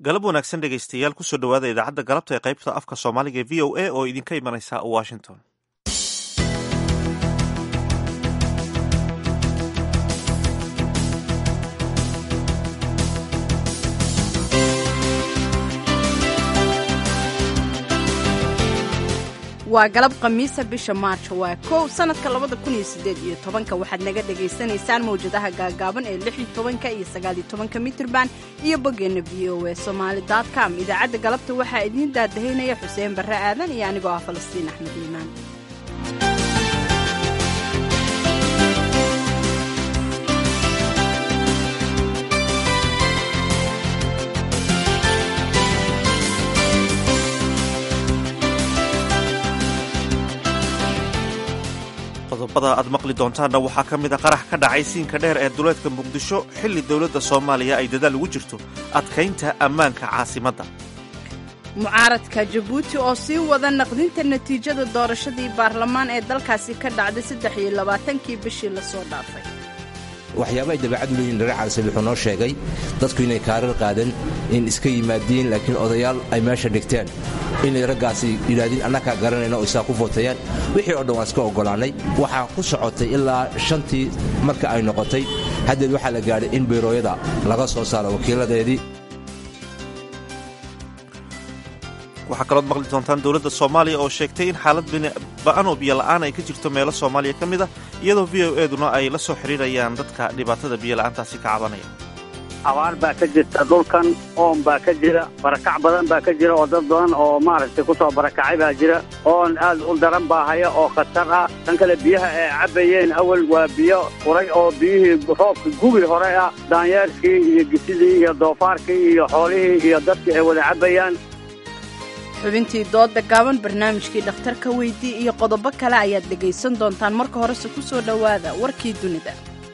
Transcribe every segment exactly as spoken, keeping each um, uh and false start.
galab wanaagsan dhegaystayaal kusoo dhawaada idaacadda galabta ee qaybta afka soomaaliga ee v o a oo idinka imanaysa washington. waa galab khamiisa bisha maarjo waa kow sanadka labada kun iyo siddeed iyo tobanka waxaad naga dhagaysanaysaan mawjadaha gaagaaban ee lix iyo tobanka iyo sagaal iyo tobanka mitirban iyo boggeenna v o a somali dot com idaacadda galabta waxaa idiin daadahaynaya xuseen barre aadan iyo anigoo ah falastiin axmed liimaan. qodobada aad maqli doontaanna waxaa ka mid a qarax ka dhacay siinka dheer ee duleedka muqdisho xilli dowladda soomaaliya ay dadaal ugu jirto adkaynta ammaanka caasimadda. mucaaradka jabuuti oo sii wada naqdinta natiijada doorashadii baarlamaan ee dalkaasi ka dhacday saddex iyo labaatankii bishii lasoo dhaafay. waxyaaba ay dabeecad u leeyihin dhare calisab wuxuu noo sheegay dadku inay kaarar qaadan in iska yimaadiin laakiin odayaal ay meesha dhigteen inay raggaasi yidhaahdeen annakaa garanayna oo isaa ku vootayaan wixii oo dhan waan iska oggolaannay waxaa ku socotay ilaa shantii marka ay noqotay haddeed waxaa la gaadhay in biirooyada laga soo saaro wakiiladeedii. waxaa kalood maqli doontaan dowladda soomaaliya oo sheegtay in xaalad ba'an oo biyola'aan ay ka jirto meelo soomaaliya ka mid a iyadoo v o eduna ay la soo xidhiirayaan dadka dhibaatada biyola'aantaasi ka cabanaya. abaar baa ka jirta dhulkan, oon baa ka jira, barakac badan baa ka jira oo dad badan oo maaragtay ku soo barakacay baa jira, oon aad u daran baa haya oo khatar ah. tan kale biyaha ay cabbayeen awal waa biyo furay oo biyihii roobka gubi hore ah, daanyeerkii iyo gisidii iyo doofaarkii iyo xoolihii iyo dadkii ay wada cabbayaan. xubintii dooda gaaban, barnaamijkii dhakhtarka weydii iyo qodobo kale ayaad dhegaysan doontaan. marka horese ku soo dhowaada warkii dunida.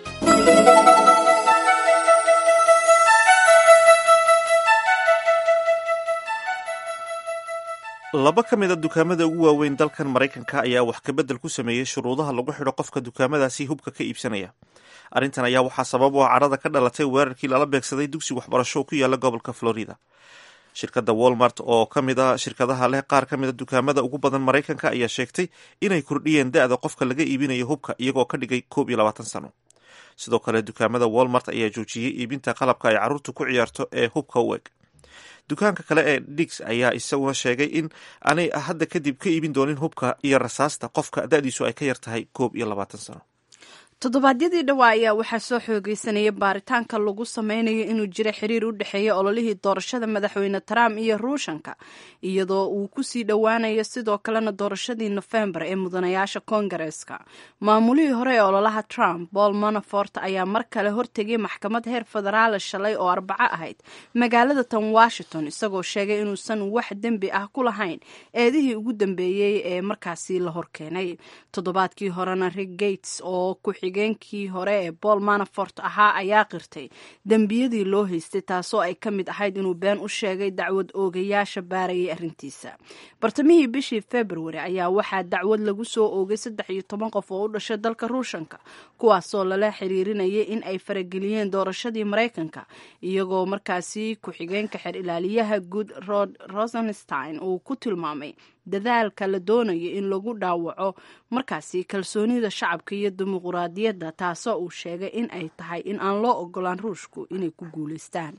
laba ka mid a dukaamada ugu waaweyn dalkan maraykanka ayaa wax kabedel ku sameeyey shuruudaha lagu xidho qofka dukaamadaasi hubka ka iibsanaya. arrintan ayaa waxaa sabab u ah cadhada ka dhalatay weerarkii lala beegsaday dugsi waxbarasho ku yaala gobolka florida. shirkadda walmart oo ka mid a shirkadaha leh qaar ka mid a dukaamada ugu badan maraykanka ayaa sheegtay inay kordhiyeen da'da qofka laga iibinayo hubka iyagoo ka dhigay koob iyo labaatan sano. sidoo kale dukaamada walmart ayaa joojiyey iibinta qalabka ay carruurtu ku ciyaarto ee hubka u eg. dukaanka kale ee digs ayaa isaguna sheegay in aanay hadda kadib ka iibin doonin hubka iyo rasaasta qofka da'diisu ay ka yar tahay koob iyo labaatan sano. toddobaadyadii dhawaa ayaa waxaa soo xoogeysanaya baaritaanka lagu sameynayo inuu jiro xiriir u dhexeeya ololihii doorashada madaxweyne trump iyo ruushanka, iyadoo uu kusii dhowaanayo sidoo kalena doorashadii nofembar ee mudanayaasha koongareeska. maamulihii hore ee ololaha trump paul manafort ayaa mar kale hortegay maxkamad heer federaala shalay oo arbaco ahayd magaalada tan washington, isagoo sheegay inuusan wax dembi ah ku lahayn eedihii ugu dambeeyey ee markaasi la horkeenay. toddobaadkii horena rick gates oo ku geenkii hore ee paul manafort ahaa ayaa qirtay dembiyadii loo haystay, taasoo ay ka mid ahayd inuu been u sheegay dacwad oogayaasha baarayay arrintiisa. bartamihii bishii februari ayaa waxaa dacwad lagu soo oogay saddex iyo toban qof oo u dhashay dalka ruushanka, kuwaasoo lala xiriirinayay in ay farageliyeen doorashadii maraykanka, iyagoo markaasi ku-xigeenka xer ilaaliyaha guud rod rosenstein uu ku tilmaamay dadaalka la doonayo in lagu dhaawaco markaasi kalsoonida shacabka iyo dimuquraadiyadda, taasoo uu sheegay in ay tahay in aan loo ogolaan ruushku inay ku guulaystaan.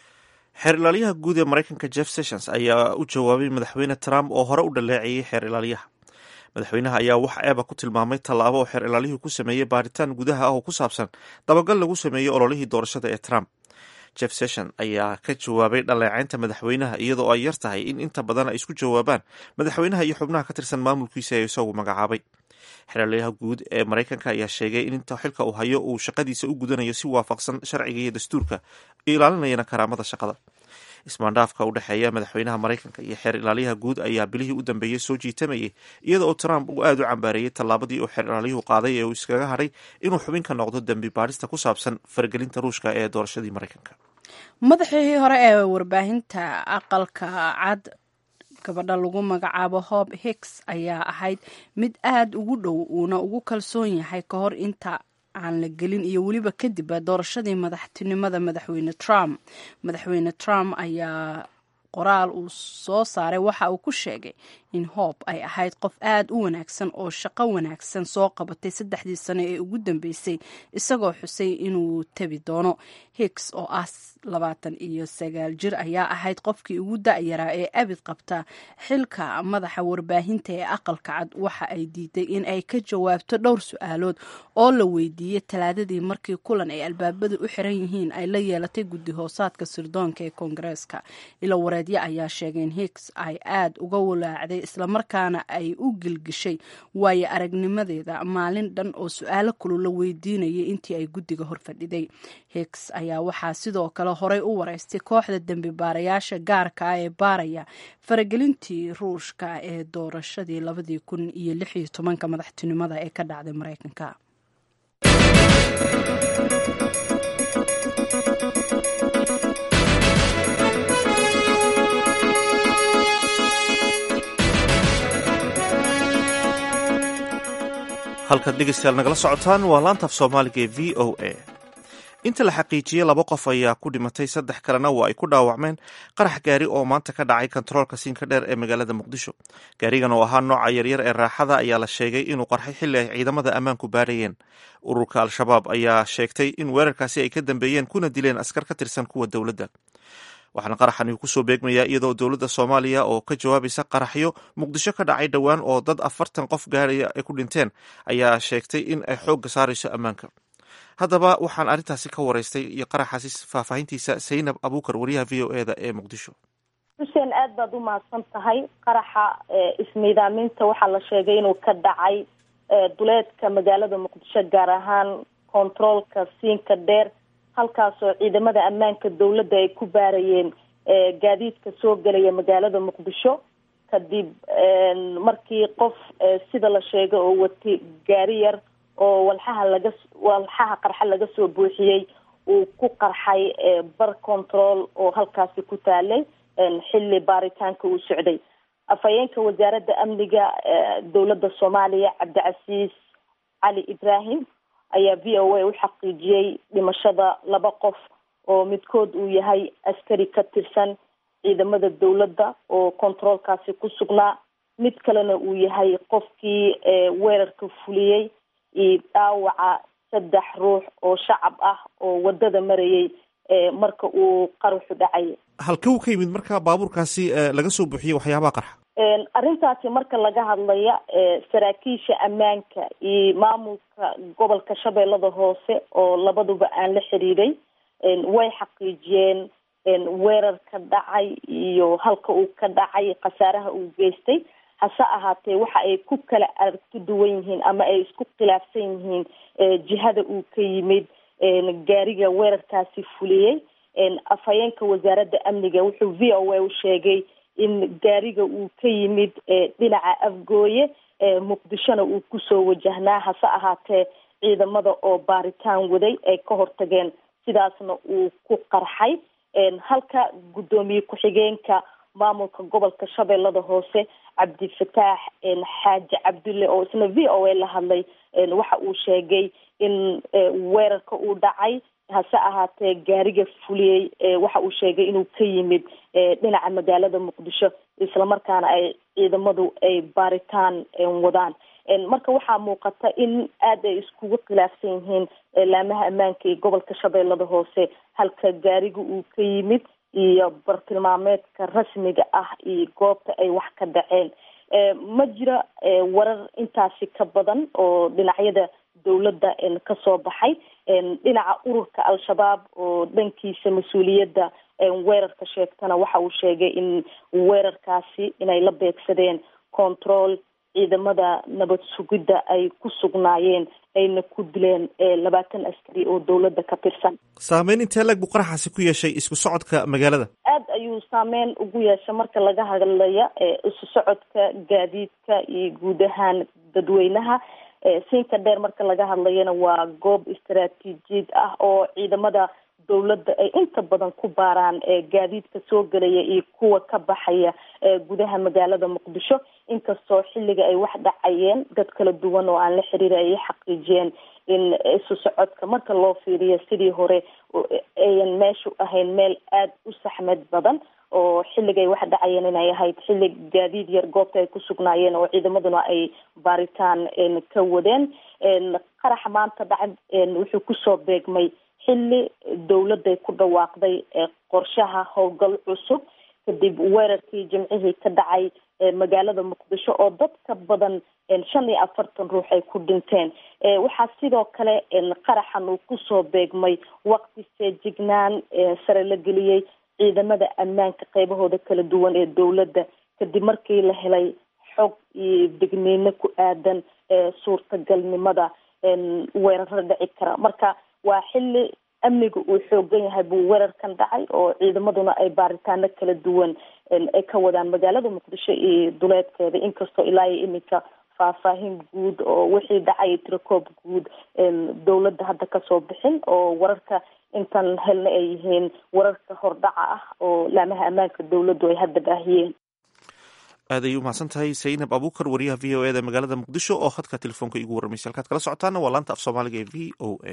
xeer ilaaliyaha guud ee maraykanka jeff sessions ayaa u jawaabay madaxweyne trump oo hore u dhaleeceeyey xeer ilaaliyaha. madaxweynaha ayaa wax eeba ku tilmaamay tallaabo oo xeer ilaaliyuhu ku sameeyey baaritaan gudaha ah oo ku saabsan dabagal lagu sameeyey ololihii doorashada ee trump. jeff session ayaa ka jawaabay dhaleecaynta madaxweynaha iyadoo ay yar tahay in inta badan ay isku jawaabaan madaxweynaha iyo xubnaha ka tirsan maamulkiisa ee isagu magacaabay. xeerlayaha guud ee maraykanka ayaa sheegay in inta xilka uu hayo uu shaqadiisa u gudanayo si waafaqsan sharciga iyo dastuurka, ilaalinayana karaamada shaqada. ismaandhaafka u dhexeeya madaxweynaha maraykanka iyo xeer ilaaliyaha guud ayaa bilihii u dambeeyey soo jiitamayay iyada oo trump uu aad u cambaareeyey tallaabadii uu xeer ilaaliyuhu qaaday ee uu iskaga hadhay inuu xubin ka noqdo dembi baadhista ku saabsan faragelinta ruushka ee doorashadii maraykanka. madaxii hore ee warbaahinta aqalka cad gabadha lagu magacaabo hob hicks ayaa ahayd mid aad ugu dhow uuna ugu kalsoon yahay ka hor inta aan la gelin iyo weliba kadib doorashadii madaxtinimada madaxweyne Trump. Madaxweyne Trump ayaa qoraal uu soo saaray waxa uu ku sheegay in Hope ay ahayd qof aad u wanaagsan oo shaqo wanaagsan soo qabatay saddexdii sano ee ugu dambeysay, isagoo xusay inuu tabi doono. Hicks oo ah labaatan iyo sagaal jir ayaa ahayd qofkii ugu da'yaraa ee abid qabta xilka madaxa warbaahinta ee aqalka cad. Waxa ay diiday in ay ka jawaabto dhowr su'aalood oo la weydiiyey Talaadadii markii kulan ay albaabadu u xiran yihiin ay la yeelatay guddi hoosaadka sirdoonka ee Koongareeska. Ilo wareedyo ayaa sheegay in Hicks ay aad uga walaacday islamarkaana ay u gilgishay waayo aragnimadeeda maalin dhan oo su'aalo kulul la weydiinayay intii ay guddiga horfadhiday. Hicks ayaa waxaa sidoo kale horey u wareystay kooxda dembi baarayaasha gaarka ah ee baaraya faragelintii Ruushka ee doorashadii labadii kun iyo lix iyo tobanka madaxtinimada ee ka dhacday Mareykanka. halkaad dhegeystayaal nagala socotaan waa laantaaf soomaaliga ee v o a. inta la xaqiijiyey laba qof ayaa ku dhimatay, saddex kalena waa ay ku dhaawacmeen qarax gaari oo maanta ka dhacay kontaroolka siinka dheer ee magaalada muqdisho. gaarigan oo ahaa nooca yaryar ee raaxada ayaa la sheegay inuu qarxay xilli ay ciidamada ammaanku baarayeen. ururka al-shabaab ayaa sheegtay in weerarkaasi ay ka dambeeyeen kuna dileen askar ka tirsan kuwa dowladda. waxaana qaraxan uu kusoo beegmayaa iyadoo dowladda Soomaaliya oo ka jawaabaysa qaraxyo Muqdisho ka dhacay dhowaan oo dad afartan qof gaaraya ay ku dhinteen ayaa sheegtay in ay xoogga saarayso ammaanka. haddaba waxaan arrintaasi ka waraystay iyo qaraxaasi faahfaahintiisa Saynab Abuukar, wariyaha v o eda ee Muqdisho. xuseen aad baad u mahadsan tahay. qaraxa ismiidaaminta waxaa la sheegay inuu ka dhacay duleedka magaalada Muqdisho, gaar ahaan kontaroolka siinka dheer, halkaasoo ciidamada ammaanka dowladda ay ku baarayeen gaadiidka soo gelaya magaalada Muqdisho. kadib markii qof sida la sheegay oo watay gaari yar oo walxaha laga walxaha qarxa laga soo buuxiyey uu ku qarxay bar control oo halkaasi ku taalay xilli baaritaanka uu socday. afhayeenka wasaaradda amniga dowladda Soomaaliya Cabdicasiis Cali Ibrahim ayaa v o a u xaqiijiyey dhimashada laba qof oo midkood uu yahay askari ka tirsan ciidamada dowladda oo kontaroolkaasi ku sugnaa, mid kalena uu yahay qofkii weerarka fuliyey iyo dhaawaca saddex ruux oo shacab ah oo wadada marayay marka uu qaraxu dhacay. halkee uu ka yimid marka baabuurkaasi laga soo buuxiyey waxyaabaha qarxa? arrintaasi marka laga hadlaya saraakiisha ammaanka iyo maamulka gobolka Shabeellada Hoose oo labaduba aan la xiriiray way xaqiijiyeen weerar ka dhacay iyo halka uu ka dhacay, khasaaraha uu geystay. hase ahaatee waxa ay ku kala aragti duwan yihiin ama ay isku khilaafsan yihiin jihada uu ka yimid gaariga weerarkaasi fuliyey. afhayeenka wasaaradda amniga wuxuu v o a u sheegay in gaariga uu ka yimid dhinaca Afgooye, Muqdishona uu kusoo wajahnaa. hase ahaatee ciidamada oo baaritaan waday ay ka hortageen, sidaasna uu ku qarxay. halka guddoomiye ku-xigeenka maamulka gobolka Shabeellada Hoose Cabdifataax Xaaji Cabdulle oo isna v o a la hadlay waxa uu sheegay in weerarka uu dhacay, hase ahaatee gaariga fuliyey waxa uu sheegay inuu ka yimid dhinaca magaalada Muqdisho, islamarkaana ay ciidamadu ay baaritaan wadaan. marka waxaa muuqata in aad ay iskugu khilaafsan yihiin laamaha ammaanka ee gobolka Shabeellada Hoose halka gaariga uu ka yimid iyo bartilmaameedka rasmiga ah iyo goobta ay wax ka dhaceen. ma jira warar intaasi ka badan oo dhinacyada dowladda ka soo baxay. dhinaca ururka al-shabaab oo dhankiisa mas-uuliyadda weerarka sheegtana waxa uu sheegay in weerarkaasi inay la beegsadeen control ciidamada nabad sugidda ay ku sugnaayeen, ayna ku dileen labaatan askari oo dowladda ka tirsan. saameyn intee lag buu qaraxaasi ku yeeshay isku socodka magaalada? aad ayuu saameyn ugu yeeshay marka laga hadlaya isu socodka gaadiidka iyo guud ahaan dadweynaha. siinka dheer marka laga hadlayana waa goob istaraatiijiyad ah oo ciidamada dowladda ay inta badan ku baaraan gaadiidka soo gelaya iyo kuwa ka baxaya gudaha magaalada muqdisho. inkastoo xilliga ay wax dhacayeen dad kala duwan oo aan la xiriira ay xaqiijiyeen in isu socodka marka loo fiiriyo sidii hore ayan meeshu ahayn meel aada u saxmad badan, oo xilligay wax dhacayeen inay ahayd xilli gaadiid yar goobta ay ku sugnaayeen oo ciidamaduna ay baaritaan ka wadeen. qaraxa maanta dhacay wuxuu kusoo beegmay xilli dowladday ku dhawaaqday qorshaha howlgal cusub kadib weerarkii jimcihii ka dhacay magaalada muqdisho oo dad ka badan shan iyo afartan ruux ay ku dhinteen. waxaa sidoo kale qaraxan uu kusoo beegmay waqti feejignaan sare la geliyey ciidamada ammaanka qaybahooda kala duwan ee dowladda kadib markii la helay xog iyo digniino ku aadan suurtagalnimada weeraro dhici kara. marka waa xilli amniga uu xoogan yahay buu weerarkan dhacay oo ciidamaduna ay baaritaano kala duwan ay ka wadaan magaalada muqdisho iyo duleedkeeda, inkastoo ilaa iyo iminka faahfaahin guud oo wixii dhacay tirakoob guud dowladda hadda kasoo bixin, oo wararka intan helna ay yihiin wararka hordhaca ah oo laamaha ammaanka dowladdu ay hadda baahiyeen. aad ay u mahadsan tahay saynab abuukar, wariyaha v o e da magaalada muqdisho oo khadka telefoonka igu warramaysa. halkaad kala socotaana waa laanta af soomaaliga ee v o a.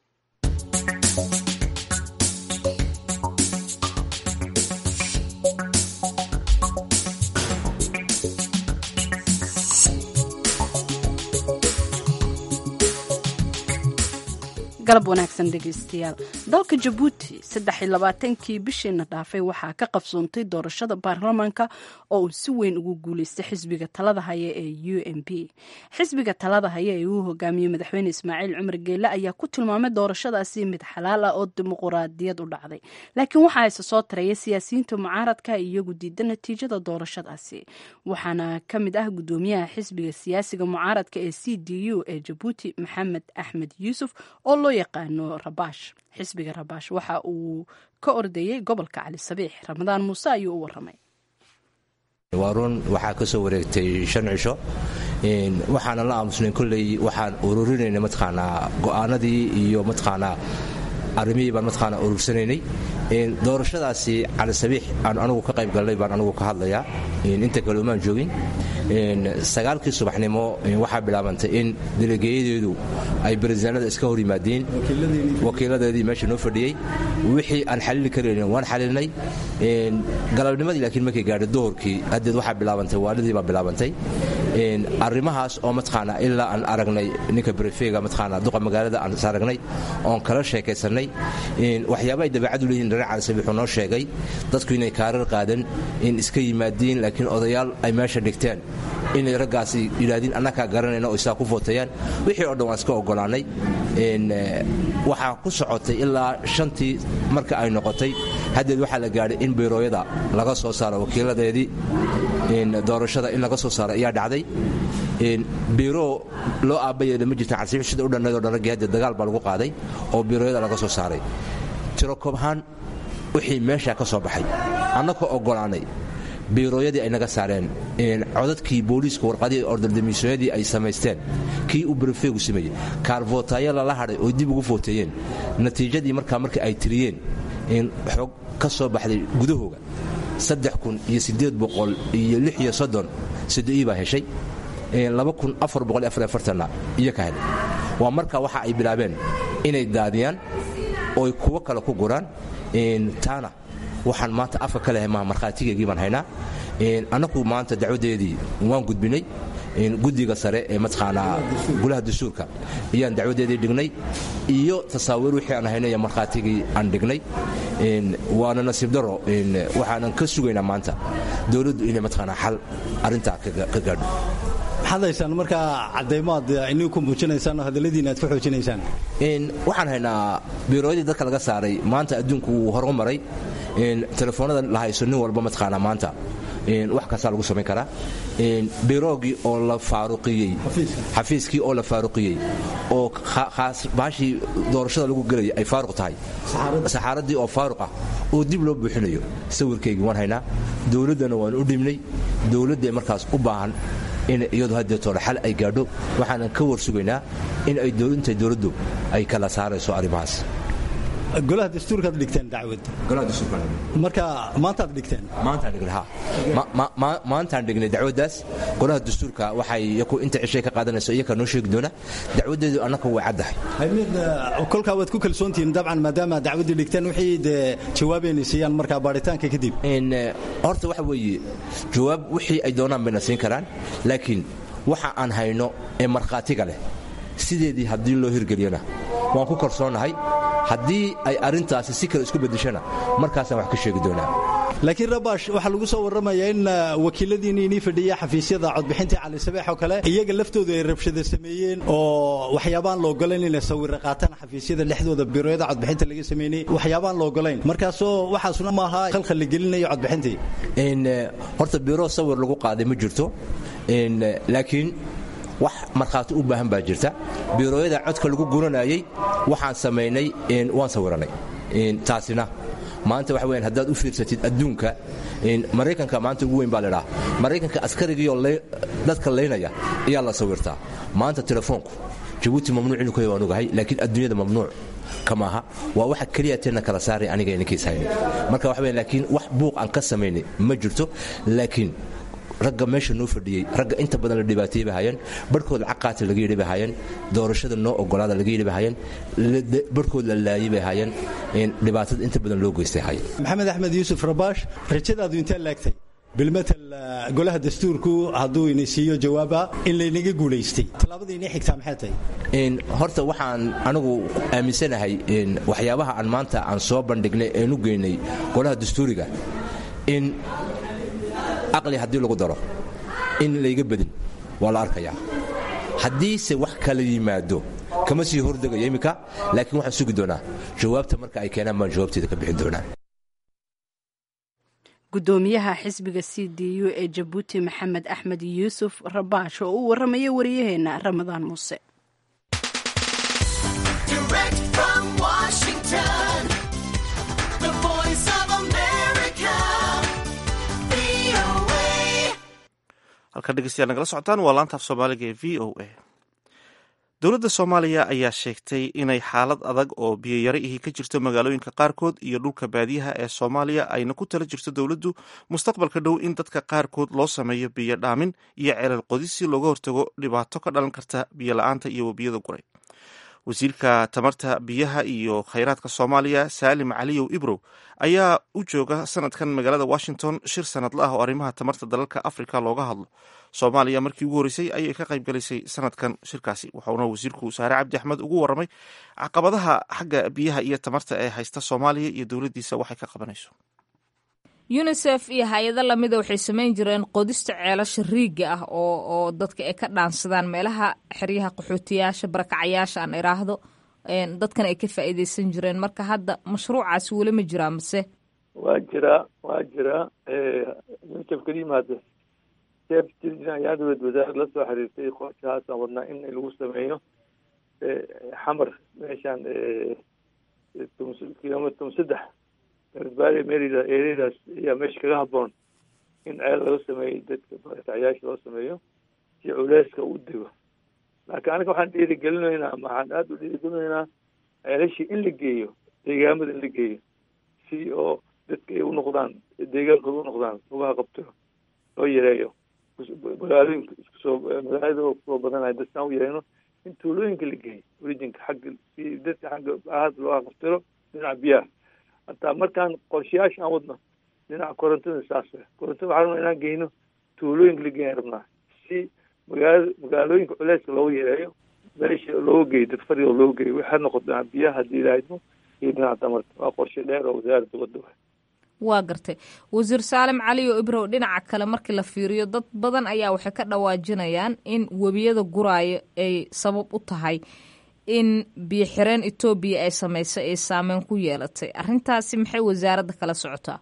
galab wanaagsan dhegeystayaal. dalka jabuuti saddex iyo labaatankii bishiina dhaafay waxaa ka qabsoontay doorashada baarlamaanka oo uu si weyn ugu guuleystay xisbiga talada haya ee u m p. xisbiga talada haya ee uu hogaamiyey madaxweyne ismaaciil cumar geele ayaa ku tilmaamay doorashadaasi mid xalaal ah oo dimuquraadiyad u dhacday, laakiin waxaa isa soo taraya siyaasiyiinta mucaaradka iyagu diida natiijada doorashadaasi. waxaana ka mid ah gudoomiyaha xisbiga siyaasiga mucaaradka ee c d u ee jabuuti maxamed axmed yuusuf oo loo yaqaano rabaash. xisbiga rabaash waxa uu ka ordayey gobolka cali sabiix. ramadaan muuse ayuu u waramay. waaruun waxaa ka soo wareegtay shan cisho, waxaana la aamusnay kolley waxaan ururinayna mataqaanaa go'aanadii iyo mataqaanaa arrimihii baan mataqaanaa urursanaynay. doorashadaasi cali sabiix aan anugu ka qayb galnay baan anugu ka hadlayaa, inta kale umaan joogin. sagaalkii subaxnimo waxaa bilaabantay in delegeeyadeedu ay barezidaanada iska hor yimaadeen, wakiiladeedii meesha noo fadhiyey. wixii aan xalili karaynin waan xalilnay. galabnimadii laakiin markay gaadhay doorkii haddeed waxaa bilaabantay waalidii baa bilaabantay. arrimahaas oo mataqaanaa ilaa aan aragnay ninka brefega mataqaanaa duqa magaalada aan is aragnay oon kala sheekaysanay. waxyaaba ay dabeecadu leeyihin dhinaca cali sabiix uu noo sheegay dadku inay kaarar qaadan in iska yimaadiin, laakiin odayaal ay meesha dhigteen inay raggaasi yidhaahdeen annakaa garanayna oo isaa ku footayaan. wixii oo dhan waan iska ogolaanay. waxaa ku socotay ilaa shantii marka ay noqotay haddeed waxaa la gaadhay in biirooyada laga soo saaro wakiiladeedii doorashada in laga soo saaro ayaa dhacday. biiroo loo aabbayeela ma jirta cali sabiix sida u dhannaydoo dhan raggii haddeed dagaal baa lagu qaaday oo biirooyada laga soo saaray. tiro koobhaan wixii meeshaa ka soo baxay annakoo ogolaanay biirooyadii ay naga saareen, codadkii booliiska warqadihii ordardamiisooyadii ay samaysteen, kii uu brefeegu sameeyey, kaarvootaayo lala hadhay oo dib ugu footeeyeen. natiijadii markaa marka ay tiriyeen xog ka soo baxday gudahooga saddex kun iyo siddeed boqol iyo lix iyo soddon saddeii baa heshay, laba kun afar boqol iyo afar iyo afartanna iyo ka helay. waa markaa waxa ay bilaabeen inay daadiyaan ooy kuwo kale ku guraan. taana waxaan maanta afka ka lehay maha markhaatigeygii baan haynaa. annagu maanta dacwadeedii waan gudbinay guddiga sare ee mataqaanaa golaha dastuurka ayaan dacwadeedii dhignay iyo tasaawiir wixii aan haynay iyo markhaatigii aan dhignay. waana nasiib daro waxaanan ka sugaynaa maanta dowladdu inay mataqaanaa xal arrintaa ka gaadho. maxaad haysaan markaa caddaymaad inii ku muujinaysaan oo hadalladiina aad ku xoojinaysaan? waxaan haynaa biirooyadii dadka laga saaray. maanta adduunku wuu horumaray. telefoonada la hayso nin walba mataqaanaa maanta wax kastaa lagu samayn karaa. biroogii oo la faaruqiyey, xafiiskii oo la faaruqiyey oo baashii doorashada lagu gelayay ay faaruq tahay, saxaaradii oo faaruq ah oo dib loo buuxinayo. sawirkaygii waan haynaa. dowladdana waan u dhibnay. dowladdae markaas u baahan in iyadu haddeetoole xal ay gaadho. waxaanan ka war sugaynaa in ay intay dowladdu ay kala saarayso arrimahaas. golaha dastuurkaad dhigteen dacwad golaha dastuurka marka maanta aad dhigteen maanta dhignay ha ma ma maanta dhignay dacwadaas golaha dastuurka waxay iyagu inta cishay ka qaadanayso iyaga noo sheegi doona dacwadeedu annaka way cadahay hay'ad kolka wad ku kalsoontiin dabcan maadaama dacwadii dhigteen wixii jawaabeynaysiiyaan marka baaritaanka kadib in horta waxa weeye jawaab wixii ay doonaan bayna siin karaan laakiin waxa aan hayno ee markhaatiga leh sideedii haddii loo hirgeliyana waan ku kalsoonahay haddii ay arintaasi si kale isku bedeshana markaasaan wax ka sheegi doonaa laakiin Rabash waxa lagu soo waramayaa in wakiiladiina inay fadhiya xafiisyada codbixinta Cali Sabeex oo kale iyaga laftoodu ay rabshado sameeyeen oo waxyaabaan loo goleen in la sawir qaataan xafiisyada lixdooda biirooyada codbixinta laga sameeyay waxyaabaan loo goleen markaasoo waxaasuna ma aha khalkhal la gelinayo codbixintii in horta biiroo sawir lagu qaaday ma jirto in laakiin wax markhaati u baahan baa jirta biirooyada codka lagu guranayay waxaan sameynay in waan sawiranay in taasina maanta waxa weeyaan hadaad u fiirsatid adduunka in Mareykanka maanta ugu weyn baa leeyahay Mareykanka askariga dadka leynaya ayaa la sawirtaa maanta telefoonku Djibouti mamnuuc inuu ka yahay ogahay laakiin adduunyada mamnuuc kama aha waa waxa kaliya teena kala saaray aniga inkiis hayni marka waxa weeyaan laakiin wax buuq aan ka sameynay ma jirto laakiin ragga meesha noo fadhiyay ragga inta badan la dhibaateeyay bahayeen barkood caqaat laga yiri bahayeen doorashada noo ogolaada laga yiri bahayeen barkood la laayay bahayeen in dhibaatada inta badan loo geystay hay Maxamed Axmed Yuusuf Rabash rajadaadu inta laagtay bilmatal golaha dastuurku haduu inay siiyo jawaaba in la inaga guuleystay talaabadii inay xigtaa maxay tahay in horta waxaan anigu aaminsanahay in waxyaabaha aan maanta aan soo bandhignay ee nu geynay golaha dastuuriga in aqli hadii lagu daro in layga badin waa la arkayaa hadii se wax kala yimaado kama sii hordagayo imika laakiin waxaan sugi doonaa jawaabta marka ay keenaan baan jawaabteeda ka bixin doonaa gudoomiyaha xisbiga C D U ee Djibouti Maxamed Axmed Yuusuf Rabash oo uu waramayay wariyaheena Ramadaan Muuse halka dhegeystayaal nagala socotaan waa laanta af Soomaaliga ee V O A dowladda Soomaaliya ayaa sheegtay inay xaalad adag oo biyo yari ah ka jirto magaalooyinka qaarkood iyo dhulka baadiyaha ee Soomaaliya ayna ku tala jirto dowladdu mustaqbalka dhow in dadka qaarkood loo sameeyo biyo dhaamin iyo ceelal qodis si looga hortago dhibaato ka dhalan karta biyo la'aanta iyo wabiyada guray wasiirka tamarta biyaha iyo khayraadka Soomaaliya Saalim Caliyow Ibrow ayaa u jooga sanadkan magaalada Washington shir sanadle ah oo arrimaha tamarta dalalka Afrika looga hadlo Soomaaliya markii ugu horeysay ayay ka qayb galisay sanadkan shirkaasi waxaana wasiirku Saare Cabdi Axmed ugu waramay caqabadaha xagga biyaha iyo tamarta ee haysta Soomaaliya iyo dawladdiisa waxay ka qabanayso UNICEF iyo hay'ado lamida waxay sameyn jireen qodista ceelasha riigga ah oo oo dadka ay ka dhaansadaan meelaha xiriyaha qaxootiyaasha barakacayaasha aan iraahdo een dadkan ay ka faa'iideysan jireen marka hadda mashruucaasi wali ma jiraa mise waa jira waa jira ee UNICEF kalimaad Chef Tirjana ayaa wadaad la soo xiriirtay qorshahaas wadnaa in lagu sameeyo ee xamar meeshan ee kilomitir saddex Baari Merida areas iyo meesha kaga haboon in ceel laga sameeyo dadka barakacayaasha loo sameeyo si culeyska u digo laakiin aniga waxaan dhiirigelinaynaa waxaan aad u dhiirigelinaynaa ceelashii in la geeyo deegaamada in la geeyo si oo dadka ay u noqdaan deegaankooda u noqdaan uga qabto loo yareeyo magaalooyinka isku soo magaalada oo soo badanaya dadkaan u yareeno in tuulooyinka la geeyo orijinka xagga si dadka xagga ahaad loo qabtiro dhinaca biyaha hataa markaan qorshayaasha aan wadno dhinaca korontada saas korontada waxaan rabnaa inaan geyno tuulooyinka la geeyan rabnaa si magaala magaalooyinka culeyska loogu yareeyo meesha looga geeyo dad fariga looga geeyo waxaa noqon dhinaca biyaha haddii ilaahaymo iyo dhinaca tamarta waa qorshe dheer oo wasaaradda wadda wa waa gartay wasiir Saalim Caliyow Ibrow dhinaca kale markii la fiiriyo dad badan ayaa waxay ka dhawaajinayaan in wabiyada guraayo ay sabab u tahay in biyo xireen Ethiopia ay sameysay ay saameyn ku yeelatay arrintaasi maxay wasaaradda kala socotaa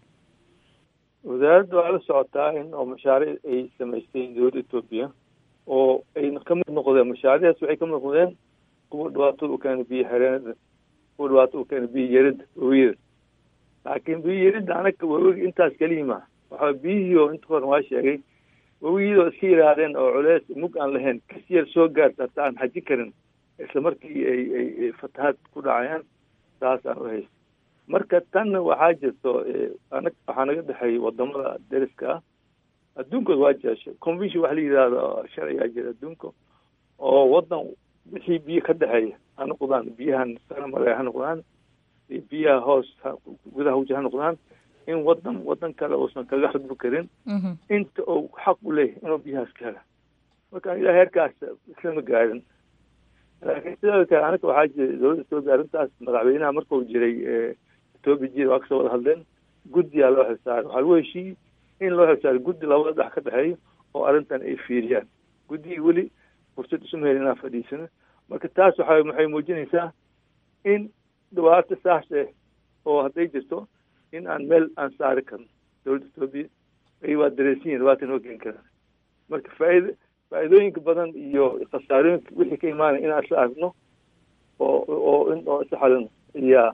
wasaaraddu waa la socotaa in oo mashaariic ay sameysay dowladda Ethiopia oo ay ka mid noqdeen mashaariicdaas waxay ka mid noqdeen kuwa dhibaatada u keenay biyo xireenada kuwa dhibaatada u keenay biyo yarida wabiyada laakiin biyo yarida anaga wabiga intaas kelima waxaa biyihii oo inta hore waa sheegay wabiyadoo iska yidhaahdeen oo culeys mug aan lahayn kas yar soo gaarta hataa aan xajin karin isla markii ay ay fatahaad ku dhacayaan saas aan u haysta marka tanna waxaa jirto anag waxaa naga dhexeeyay wadamada deriska ah adduunkooda waa jeesha convention waxa la yidhaahdo sharcigaa jira adduunka oo wadan wixii biyo ka dhexeeya ha noqdaan biyahan saramare ha noqdaan iyo biyaha hoos gudaha wuja ha noqdaan in wadan wadan kale uusan kaga xadbi karin inta uu xaq u leeyahay inuu biyahaas ka hela marka ilaa heerkaas islama gaarin laakiin sidoo kale anaga waxaa jira dowladda etoobiya arrintaas madaxweynaha markuu jiray etoobiya jira waa kasoo wada hadleen guddiyaa loo xilsaaray waxaa lagu heshiiyey in loo xilsaaray guddi labada dhex ka dhexeeyo oo arrintan ay fiiriyaan guddigii weli fursad isuma helin inaan fadhiisano marka taas waxa waxay muujinaysaa in dhibaato saas eh oo hadday jirto in aan meel aan saari karno dowladda etoobiya ay waa dareensiyin dhibaata noo geen karaan marka faaid faa'iidooyinka badan iyo khasaarooyinka wixii ka imaanaya inaan isla aragno oo oo in oo isla xalino ayaa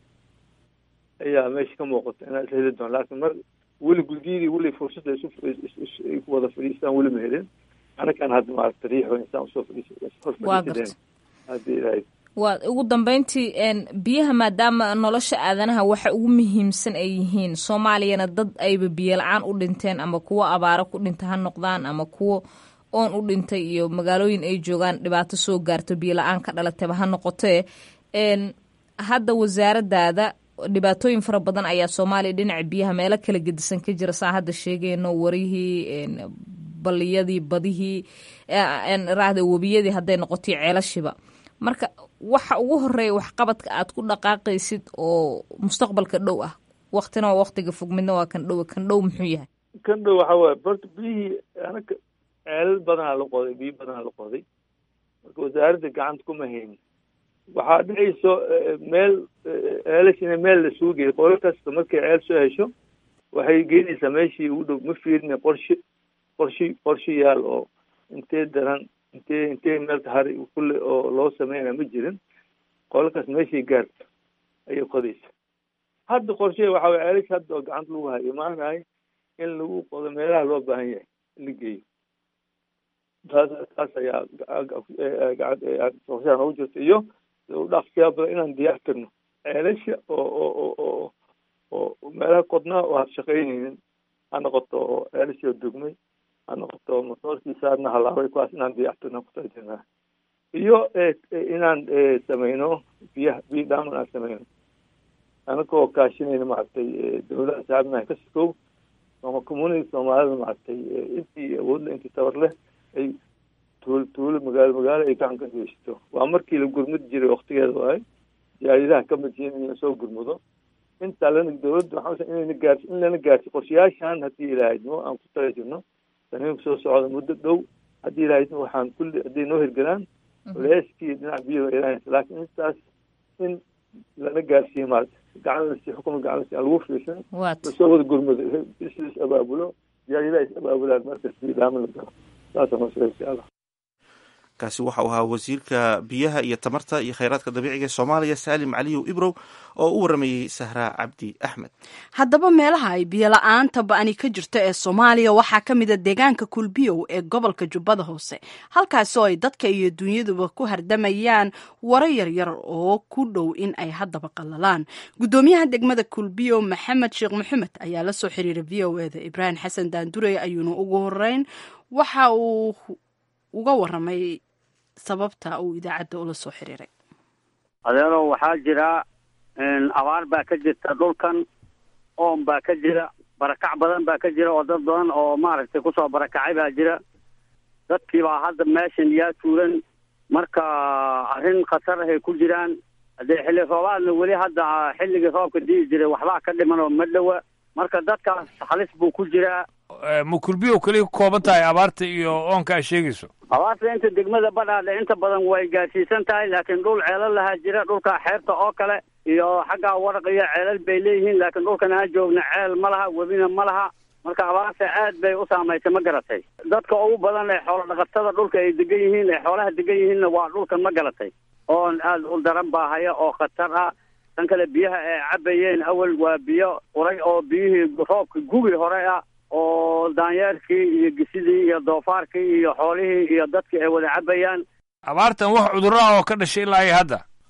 ayaa meesha ka muuqata inaan isla heli doono laakiin mar weli guddiyadii weli fursadda isu ay ku wada fadhiistaan weli ma helin anakaan hadda maaragta riixo insaan usoo fadhiis haddii ilaahay waa ugu dambeyntii biyaha maadaama nolosha aadanaha waxa ugu muhiimsan ay yihiin soomaaliyana dad ayba biyo la-aan u dhinteen ama kuwo abaaro ku dhinta ha noqdaan ama kuwo oon u dhintay iyo magaalooyin ay joogaan dhibaato soo gaarto biyo la-aan ka dhalatayba ha noqotee hadda wasaaradaada dhibaatooyin fara badan ayaa soomaaliya dhinaca biyaha meelo kala gedisan ka jira saa hadda sheegayno warihii baliyadii badihii raahda webiyadii hadday noqotay ceelashiba marka waxa ugu horeeya waxqabadka aad ku dhaqaaqaysid oo mustaqbalka dhow ah waktina waa waktiga fog midna waa kan dhow kan dhow muxuu yahay kan dhow waxa waaye borta biyihii anaga ceelal badanaa la qoday biyo badanaa la qoday marka wasaaradda gacanta kuma haynin waxaa dhicayso meel ceelash ina meel la suugeeyo qolo kasta markay ceel soo hesho waxay geynaysaa meeshii ugu dhow ma fiirina qorshe qorshi qorshe yaal oo intee daran intee intee meel tahari kulle oo loo sameynaya ma jirin qolakaas meeshay gaarto ayay qodaysa hadda qorshe waxa way ceelash hadda oo gacanta lagu hayo imaanahay in lagu qodo meelaha loo baahan yahay in la geeyo taas taas ayaa qorshaha noogu jirta iyo dhaqsiyaa badan inaan diyaar karno ceelasha oo oo oo oo meelaha qodnaa oo had shaqaynaynin ha noqoto oo ceelashii dugmay ha noqoto motoorkiisaadna halaabay kuwaas inaan diyaartirno kutajirnaa iyo inaan sameyno biyaha biyo dhaaman aan sameyno anagoo kaashinayna maaragtay dawladaha saabnaha ka sikow ama community soomaalida maaragtay intii awoodle intii tabar leh ay tuul tuulo magaalo magaalo ay gacan ka geysato waa markii la gurmud jiray waktigeeda waaye jaaridaha ka madjiin in soo gurmudo intaa lana dawladda waxaa inayna gaarsi in lana gaarsi qorshayaashan haddii ilaahayno aan ku tala jirno saniinku soo socda muddo dhow haddii ilaahayno waxaan kulli hadday noo hirgalaan leeskii dhinac biyo ilaahaysa laakiin intaas in lana gaarsiiyo maarata gacan lasi xukuma gacan lasi aan lagu fiirsan lasoo wada gurmudo is abaabulo jaaridaha is abaabulaan markas biyo dhaaman la galo saasa noo sheegay insha allah kaasi waxa uu ahaa wasiirka biyaha iyo tamarta iyo kheyraadka dabiiciga ee soomaaliya saalim caliyow ibrow oo u waramayey sahraa cabdi axmed haddaba meelaha ay biyo la-aanta ba-ani ka jirto ee soomaaliya waxaa ka mid a deegaanka kulbiyow ee gobolka jubbada hoose halkaasi oo ay dadka iyo dunyaduba ku hardamayaan waro yaryar oo ku dhow in ay haddaba qallalaan guddoomiyaha degmada kulbiyow maxamed sheekh maxamed ayaa la soo xiriiray v o eda ibraahim xasan daandurey ayuuna ugu horeyn waxa uu uga waramay sababta uu idaacadda ula soo xiriiray adeero waxaa jira abaar baa ka jirta dhulkan oon baa ka jira barakac badan baa ka jira oo dad badan oo maaragtay kusoo barakacay baa jira dadkii baa hadda meeshan yaa tuuran marka arrin khatar ahay ku jiraan haddee xilli roobaadna weli hadda xilligii roobka di'i jiray waxbaa ka dhiman oo ma dhowa marka dadkaas halis buu ku jiraa ma kulbiyow keliya ku kooban tahay abaarta iyo oonka a sheegayso abaarta inta degmada badhaadhe inta badan way gaarsiisan tahay laakiin dhul ceelal lahaa jira dhulka xeebta oo kale iyo xaggaa waraq iyo ceelal bay leeyihiin laakiin dhulkan aan joogna ceel ma laha webina ma laha marka abaarta aad bay u saamaysay ma garatay dadka ugu badan ee xoolo dhaqatada dhulka ay degan yihiin ee xoolaha degan yihiinna waa dhulkan ma garatay oon aad u daran baa haya oo khatar ah tan kale biyaha ay cabayeen awal waa biyo quray oo biyihii roobka gugi hore ah oo daanyeerkii iyo gisidii iyo doofaarkii iyo xoolihii iyo dadkii ay wada cabayaan abaartan wax cudurro ah oo ka dhashay ilaa iyo hadda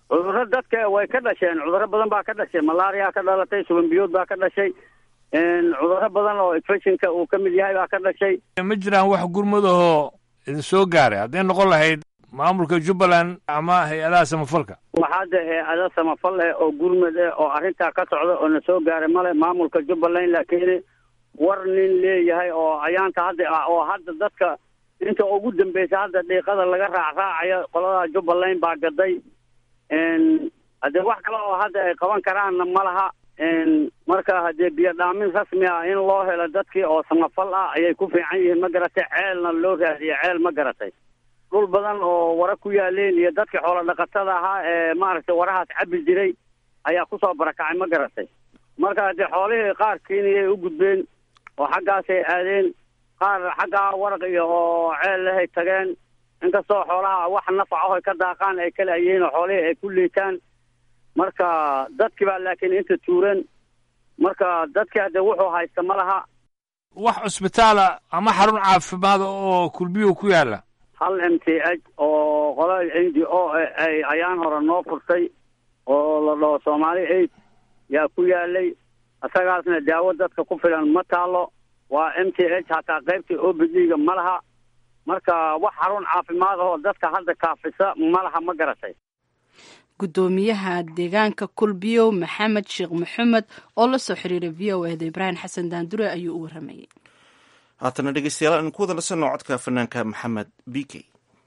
cudurro dadka way ka dhasheen, cudurro badan baa ka dhashay, malaria ka dhalatay, shuban biyood baa ka dhashay, cudurro badan oo infectionka uu ka mid yahay baa ka dhashay. ma jiraan wax gurmadahoo idin soo gaaray hadday noqon lahayd maamulka Jubbaland ama hay-adaha samafalka? waxaa de hay-ada samafal eh oo gurmad eh oo arrintaa ka socda oo na soo gaaray male. maamulka Jubbaland laakiin war nin leeyahay oo ayaanta hadda ah oo hadda dadka inta ugu dambaysa hadda dhiiqada laga raacraacayo qolada Jubbaland baa gaday. hadee wax kale oo hadda ay qaban karaanna ma laha. marka haddee biyo dhaamin rasmi ah in loo helo dadkii oo samafal ah ayay ku fiican yihiin, ma garatay. ceelna loo raadiye ceel, ma garatay. dhul badan oo wara ku yaaleen iyo dadkii xoolo dhaqatada ahaa ee maaragtay warahaas cabi jiray ayaa kusoo barakacay, ma garatay. marka haddee xoolihii qaar Kenya ay u gudbeen oo xaggaasay aadeen, qaar xaggaa waraq iyo oo ceel lehay tageen. inkastoo xoolaha wax nafacaho ay ka daaqaan ay kala yihiin oo xoolihii ay ku liitaan. marka dadkii baa laakiin inta tuuran, marka dadkii haddee wuxuu haysta ma laha. wax cusbitaala ama xarun caafimaad oo kulbiyo ku yaala? hal M T H oo qolada N G O ay ayaan hore noo furtay oo la dhaho Soomaali Aid yaa ku yaalay. asagaasna daawo dadka ku filan ma taalo. waa M T H hataa qaybtii O B D-ga ma laha. marka wax xarun caafimaad oo dadka hadda kaafisa ma laha, ma garatay. gudoomiyaha deegaanka kulbiyo maxamed sheekh maxamed oo la soo xiriiray v O A da Ibraahim Xasan Daandure ayuu u waramayay. haatana dhegeystayaal aan ku wada nasanno codka fanaanka maxamed B K.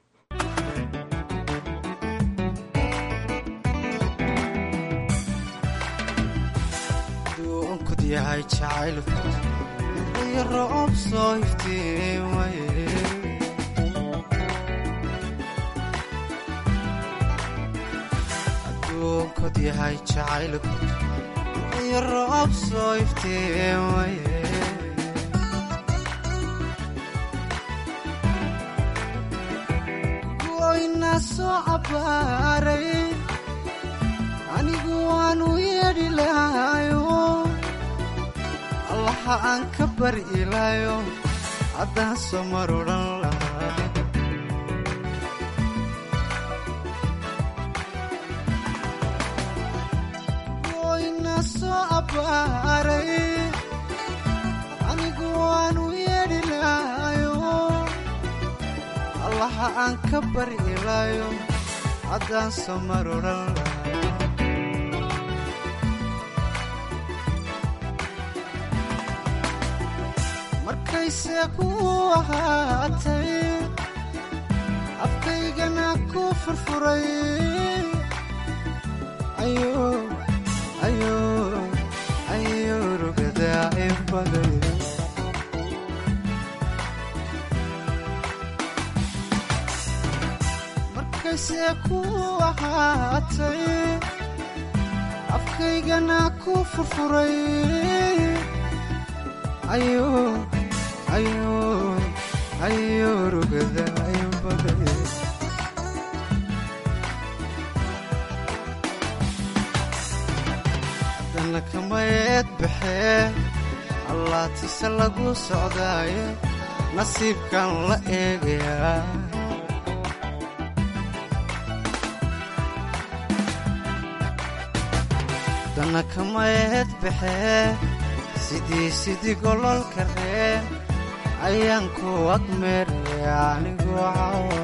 duunkud yahay jacaylku iyo roob soo iftiimaye, duunkud yahay jacaylku iyo roob soo iftiimaye, goyna soo cabaaray anigu waanu yeedhi lahayo, allaha aan ka bari ilaayo haddaan soo mar odhan lahaa. goyna soo cabaaray anigu waanu yeedhi lahayo, allaha aan ka bari ilaayo haddaan soo mar odhan lahaa. markayse ku ahaatay afkaygana ku furfuray, ayo ayo ayo rugadaa ibaday. markayse ku ahaatay afkaygana ku furfuray, ayo ayo ayo rugada ayo baday. haddana kamayeed baxee allaatise lagu socdaaye nasiibkan la eegayaa. haddana kamayeed baxee sidii sidii gololka reen ayaan ku agmeeraya anigoo cawa.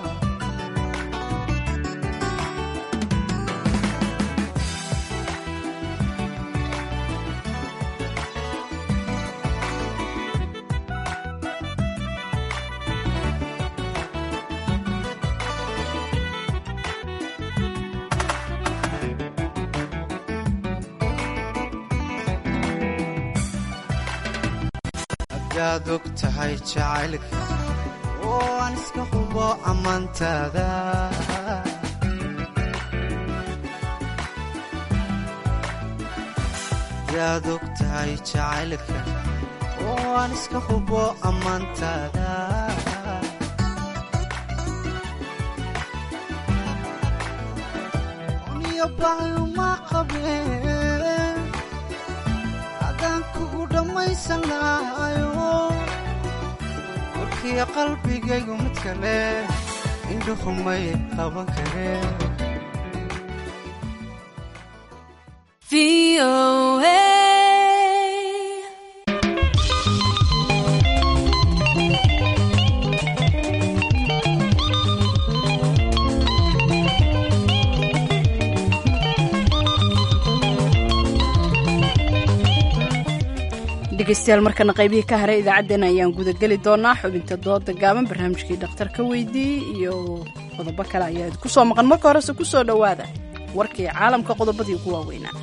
hadaad og tahay jacaylka oo aan iska hubo ammaantaada, hadaad og tahay jacaylka oo aan iska hubo ammaantaada, uniyo baayuma qabeen adaan kugu dhammaysan lahayo, warkiya qalbigaygu mid kale indhuhumay qaban kareen. dhegeystayaal markana qaybihii ka haray idaacaddeen ayaan gudageli doonaa xubinta dooda gaaban barnaamijkii dhakhtarka weydii iyo qodobo kale ayaa idinku soo maqan marka horese ku soo dhowaada warkii caalamka qodobadii ugu waaweynaa.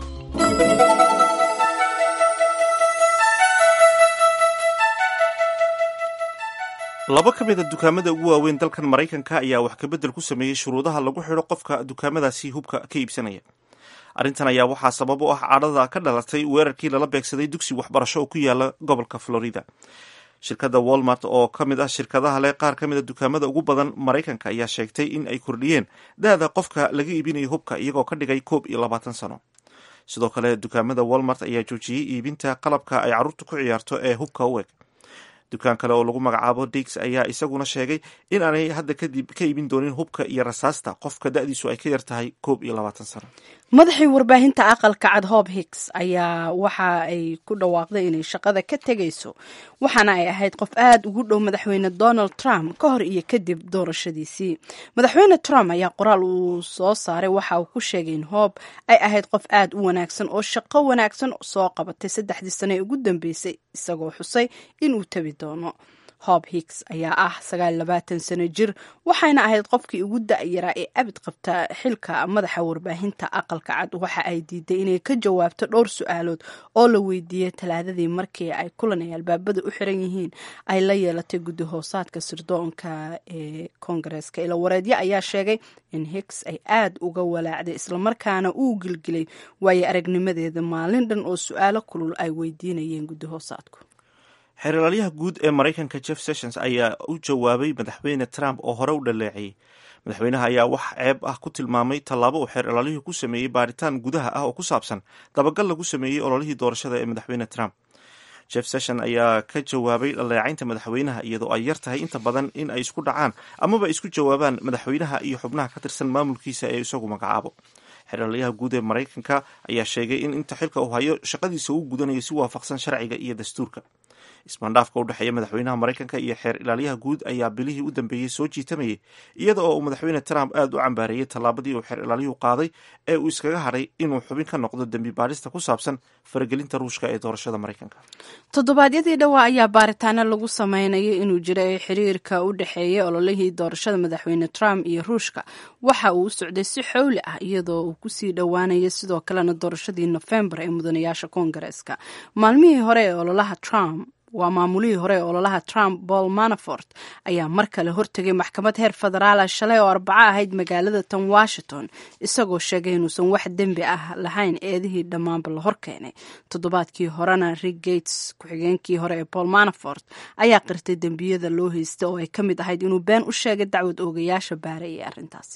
laba ka mida dukaamada ugu waaweyn dalkan maraykanka ayaa wax kabedel ku sameeyey shuruudaha lagu xidho qofka dukaamadaasi hubka ka iibsanaya. arrintan ayaa waxaa sabab u ah cadhada ka dhalatay weerarkii lala beegsaday dugsi waxbarasho oo ku yaala gobolka Florida. shirkadda Walmart oo ka mid ah shirkadaha leh qaar ka mid a dukaamada ugu badan maraykanka ayaa sheegtay in ay kordhiyeen da-da qofka laga iibinayo hubka iyagoo ka dhigay koob iyo labaatan sano. sidoo kale dukaamada Walmart ayaa joojiyey iibinta qalabka ay carruurtu ku ciyaarto ee hubka u eg. dukaan kale oo lagu magacaabo Dick's ayaa isaguna sheegay in aanay hadda kadib ka iibin doonin hubka iyo rasaasta qofka da-diisu ay ka yar tahay koob iyo labaatan sano. madaxii warbaahinta aqalka cad Hope Hicks ayaa waxa ay ku dhawaaqday inay shaqada ka tegayso waxaana ay ahayd qof aad ugu dhow madaxweyne Donald Trump ka hor iyo kadib doorashadiisii. madaxweyne Trump ayaa qoraal uu soo saaray waxa uu ku sheegay in Hope ay ahayd qof aad u wanaagsan oo shaqo wanaagsan soo qabatay saddexdii sano ee ugu dambeysay isagoo xusay inuu tabi doono. Hope Hicks ayaa ah sagaal iyo labaatan sano jir waxayna ahayd qofkii ugu da-yaraa ee abid qabta xilka madaxa warbaahinta aqalka cad. waxa ay diiday inay ka jawaabto dhowr su-aalood oo la weydiiyey talaadadii markii ay kulan ay albaabada u xiran yihiin ay la yeelatay guddi hoosaadka sirdoonka ee koongareeska. ila wareedyo ayaa sheegay in Hicks ay aad uga walaacday islamarkaana uu gilgilay waayo aragnimadeeda maalin dhan oo su-aalo kulul ay weydiinayeen guddi hoosaadku. xeeralyaha guud ee maraykanka Jeff Sessions ayaa u jawaabay madaxweyne Trump oo hore u dhaleeciyey. madaxweynaha ayaa wax ceeb ah ku tilmaamay tallaabo uu xeeralyuhu ku sameeyey baaritaan gudaha ah oo ku saabsan dabagal lagu sameeyey ololihii doorashada ee madaxweyne Trump. Jeff Sessions ayaa ka jawaabay dhaleecaynta madaxweynaha iyadoo ay yar tahay inta badan in ay isku dhacaan amaba isku jawaabaan madaxweynaha iyo xubnaha ka tirsan maamulkiisa ee isagu magacaabo. xeeralyaha guud ee maraykanka ayaa sheegay in inta xilka uu hayo shaqadiisa uu gudanayo si waafaqsan sharciga iyo dastuurka. ismaandhaafka u dhexeeya madaxweynaha maraykanka iyo xeer ilaalyaha guud ayaa bilihii u dambeeyey soo jiitamayay iyada oo uu madaxweyne Trump aad u cambaareeyey tallaabadii uu xeer ilaalyuhu qaaday ee uu iskaga hadhay inuu xubin ka noqdo dembi baarista ku saabsan faragelinta ruushka ee doorashada maraykanka. toddobaadyadii dhawaa ayaa baaritaano lagu sameynayay inuu jiray xiriirka u dhexeeya ololihii doorashada madaxweyne Trump iyo ruushka waxa uu u socday si xowli ah iyadoo uu kusii dhowaanaya sidoo kalena doorashadii November ee mudanayaasha koongareeska. maalmihii hore ee ololaha Trump waa maamulihii hore ee ololaha Trump Paul Manafort ayaa mar kale hortegay maxkamad heer federaal shalay oo arbaco ahayd magaalada tan Washington isagoo sheegay inuusan wax dembi ah lahayn eedihii dhammaanba la horkeenay. toddobaadkii horena Rick Gates ku-xigeenkii hore ee Paul Manafort ayaa qirtay dembiyada loo haystay oo ay ka mid ahayd inuu been u sheegay dacwad oogayaasha baaray ee arrintaasi.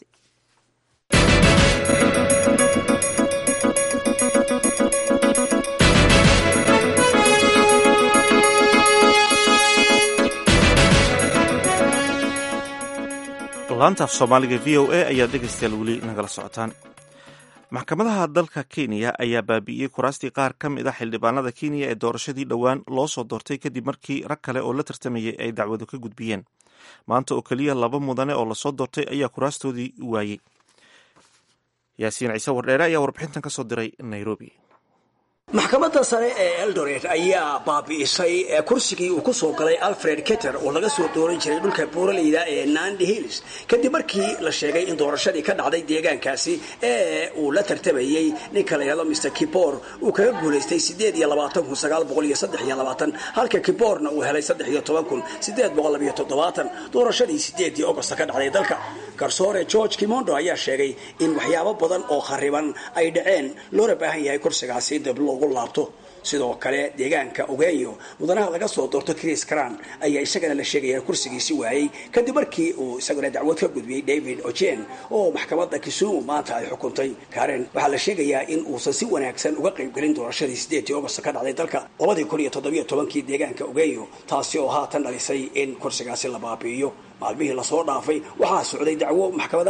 laanta af soomaaliga v o a ayaa dhegaystayaal weli nagala socotaan. maxkamadaha dalka Kenya ayaa baabi'iyey kuraastii qaar ka mid ah xildhibaanada Kenya ee doorashadii dhowaan loo soo doortay kadib markii rag kale oo la tartamayay ay dacwado ka gudbiyeen. maanta oo keliya laba mudane oo lasoo doortay ayaa kuraastoodii waayey. yaasiin ciise wardheere ayaa warbixintan ka soo diray Nairobi. maxkamadda sare ee Eldoret ayaa baabi'isay kursigii uu ku soo galay Alfred Keter oo laga soo dooran jiray dhulka buuraleyda ee Nandi Hills kadib markii la sheegay in doorashadii ka dhacday deegaankaasi ee uu la tartamayay ninka la yiraahdo mister Kipor uu kaga guuleystay sideed iyo labaatan kun sagaal boqol iyo saddex iyo labaatan halka Kiporna uu helay saddex iyo toban kun sideed boqol laba iyo toddobaatan doorashadii sideedii August ka dhacday dalka. garsoore George Kimondo ayaa sheegay in waxyaabo badan oo khariban ay dhaceen loona baahan yahay kursigaasi dib loogu laabto. sidoo kale deegaanka Ogeyo mudanaha laga soo doorto Chris Kran ayaa isagana la sheegay kursigiisi waayay kadib markii uu isaguna dacwad ka gudbiyay David Ochen oo maxkamadda Kisumu maanta ay xukuntay. Karen waxa la sheegayaa in uu si wanaagsan uga qayb galin doorashadii sideedii August ka dhacday dalka laba kun iyo toddoba iyo toban-kii deegaanka Ogeyo taasi oo haatan dhalisay in kursigaasi la baabi'iyo. maalmihii la soo dhaafay waxaa socday dacwo maxkamadaha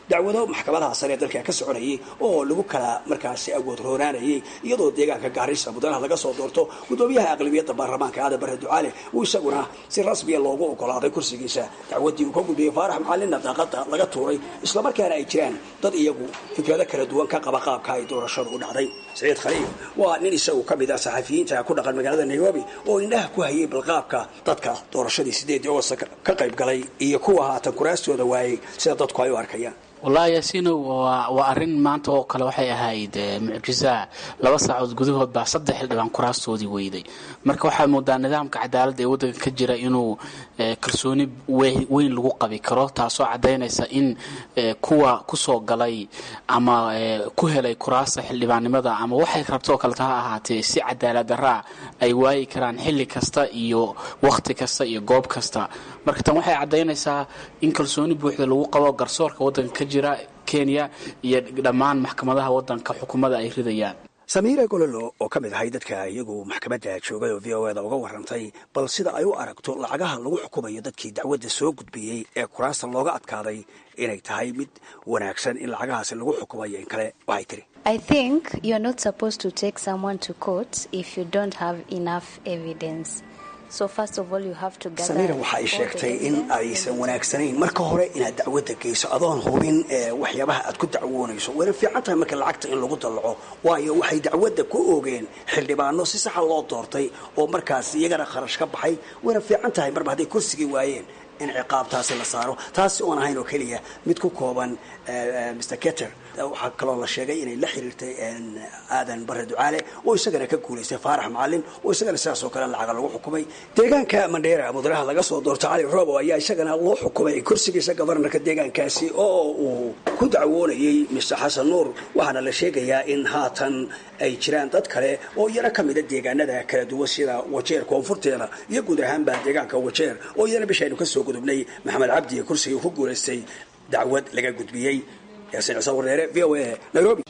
dacwado maxkamadaha sare ee dalka ka soconayay oo lagu kala markaasi awood roonaanayay iyadoo deegaanka Gaarisa mudanaha laga soo doorto gudoomiyaha aqlabiyadda baarlamaanka Aadan Barre Ducaale uu isaguna si rasmi ah loogu ogolaaday kursigiisa dacwadii uu ka gudbiyay Faarax Macalin daaqada laga tuuray isla markaana ay jiraan dad iyagu fikrado kala duwan ka qaba qaabka ay doorashadu u dhacday Saciid Khaliil waa nin isagu ka mid ah saxafiyiinta ku dhaqan magaalada Nairobi oo indhaha ku hayay balqaabka dadka doorashadii sideedii oo ka qayb galay iyo kuwa haatan kuraastooda waayay sida dadku ay u arkayaan والله ياسينو وأرين مانتو كلا وحي هايد معجزة لبا ساعود gudahood baa saddex xildhibaan kuraastoodii weyday marka waxa moodaa nidaamka cadaaladda ee waddanka ka jira inuu kalsooni weyn lagu qabi karo taasoo cadeynaysa in kuwa ku soo galay ama ku helay kuraasta xildhibaannimada ama waxay rabto kala taha ahaatee si cadaalad darra ay waayi karaan xilli kasta iyo waqti kasta iyo goob kasta marka tan waxay cadeynaysaa in kalsooni buuxda lagu qabo garsoorka waddanka jira Kenya iyo dhammaan maxkamadaha waddanka xukuumadda ay ridayaan Samira Gololo oo kamid ahay dadka iyagu maxkamadda joogay oo V O A da uga warantay bal sida ay u aragto lacagaha lagu xukumayo dadkii dacwadda soo gudbiyay ee kuraasta looga adkaaday inay tahay mid wanaagsan in lacagahaas lagu xukumayo in kale waxay tiri I think you're not supposed to take someone to court if you don't have enough evidence. So first of all you have to gather Samira waxay sheegtay in aysan wanaagsanayn marka hore inaad dacwadda geyso adoon hubin waxyaabaha aad ku dacwoonayso wada fiican tahay marka lacagta in lagu dalaco waayo waxay dacwadda ku oogeen xildhibaano si sax loo doortay oo markaas iyagana kharash ka baxay wada fiican tahay marba haday kursigii waayeen in ciqaabtaasi la saaro taasi oo ahayn oo kaliya mid ku kooban Mister Keter waxa kaloo la sheegay inay la xiriirtay Aadan Barre Ducaale oo isagana ka guuleystay Faarax Macalin oo isagana sidaas oo kale lacag lagu xukumay deegaanka Mandera mudanaha laga soo doortay Cali Roobo ayaa isagana loo xukumay kursigiisa gobornarka deegaankaasi oo uu ku dacwoonayay Mister Xasan Nuur waxaana la sheegayaa in haatan ay jiraan dad kale oo iyana ka mid ah deegaanada kala duwan sida Wajeer koonfurteeda iyo guud ahaanba deegaanka Wajeer oo iyana bishaynu ka soo gudubnay Maxamed Cabdi kursiga ku guuleystay dacwad laga gudbiyay Yaasiin Sawirreere V O A Nairobi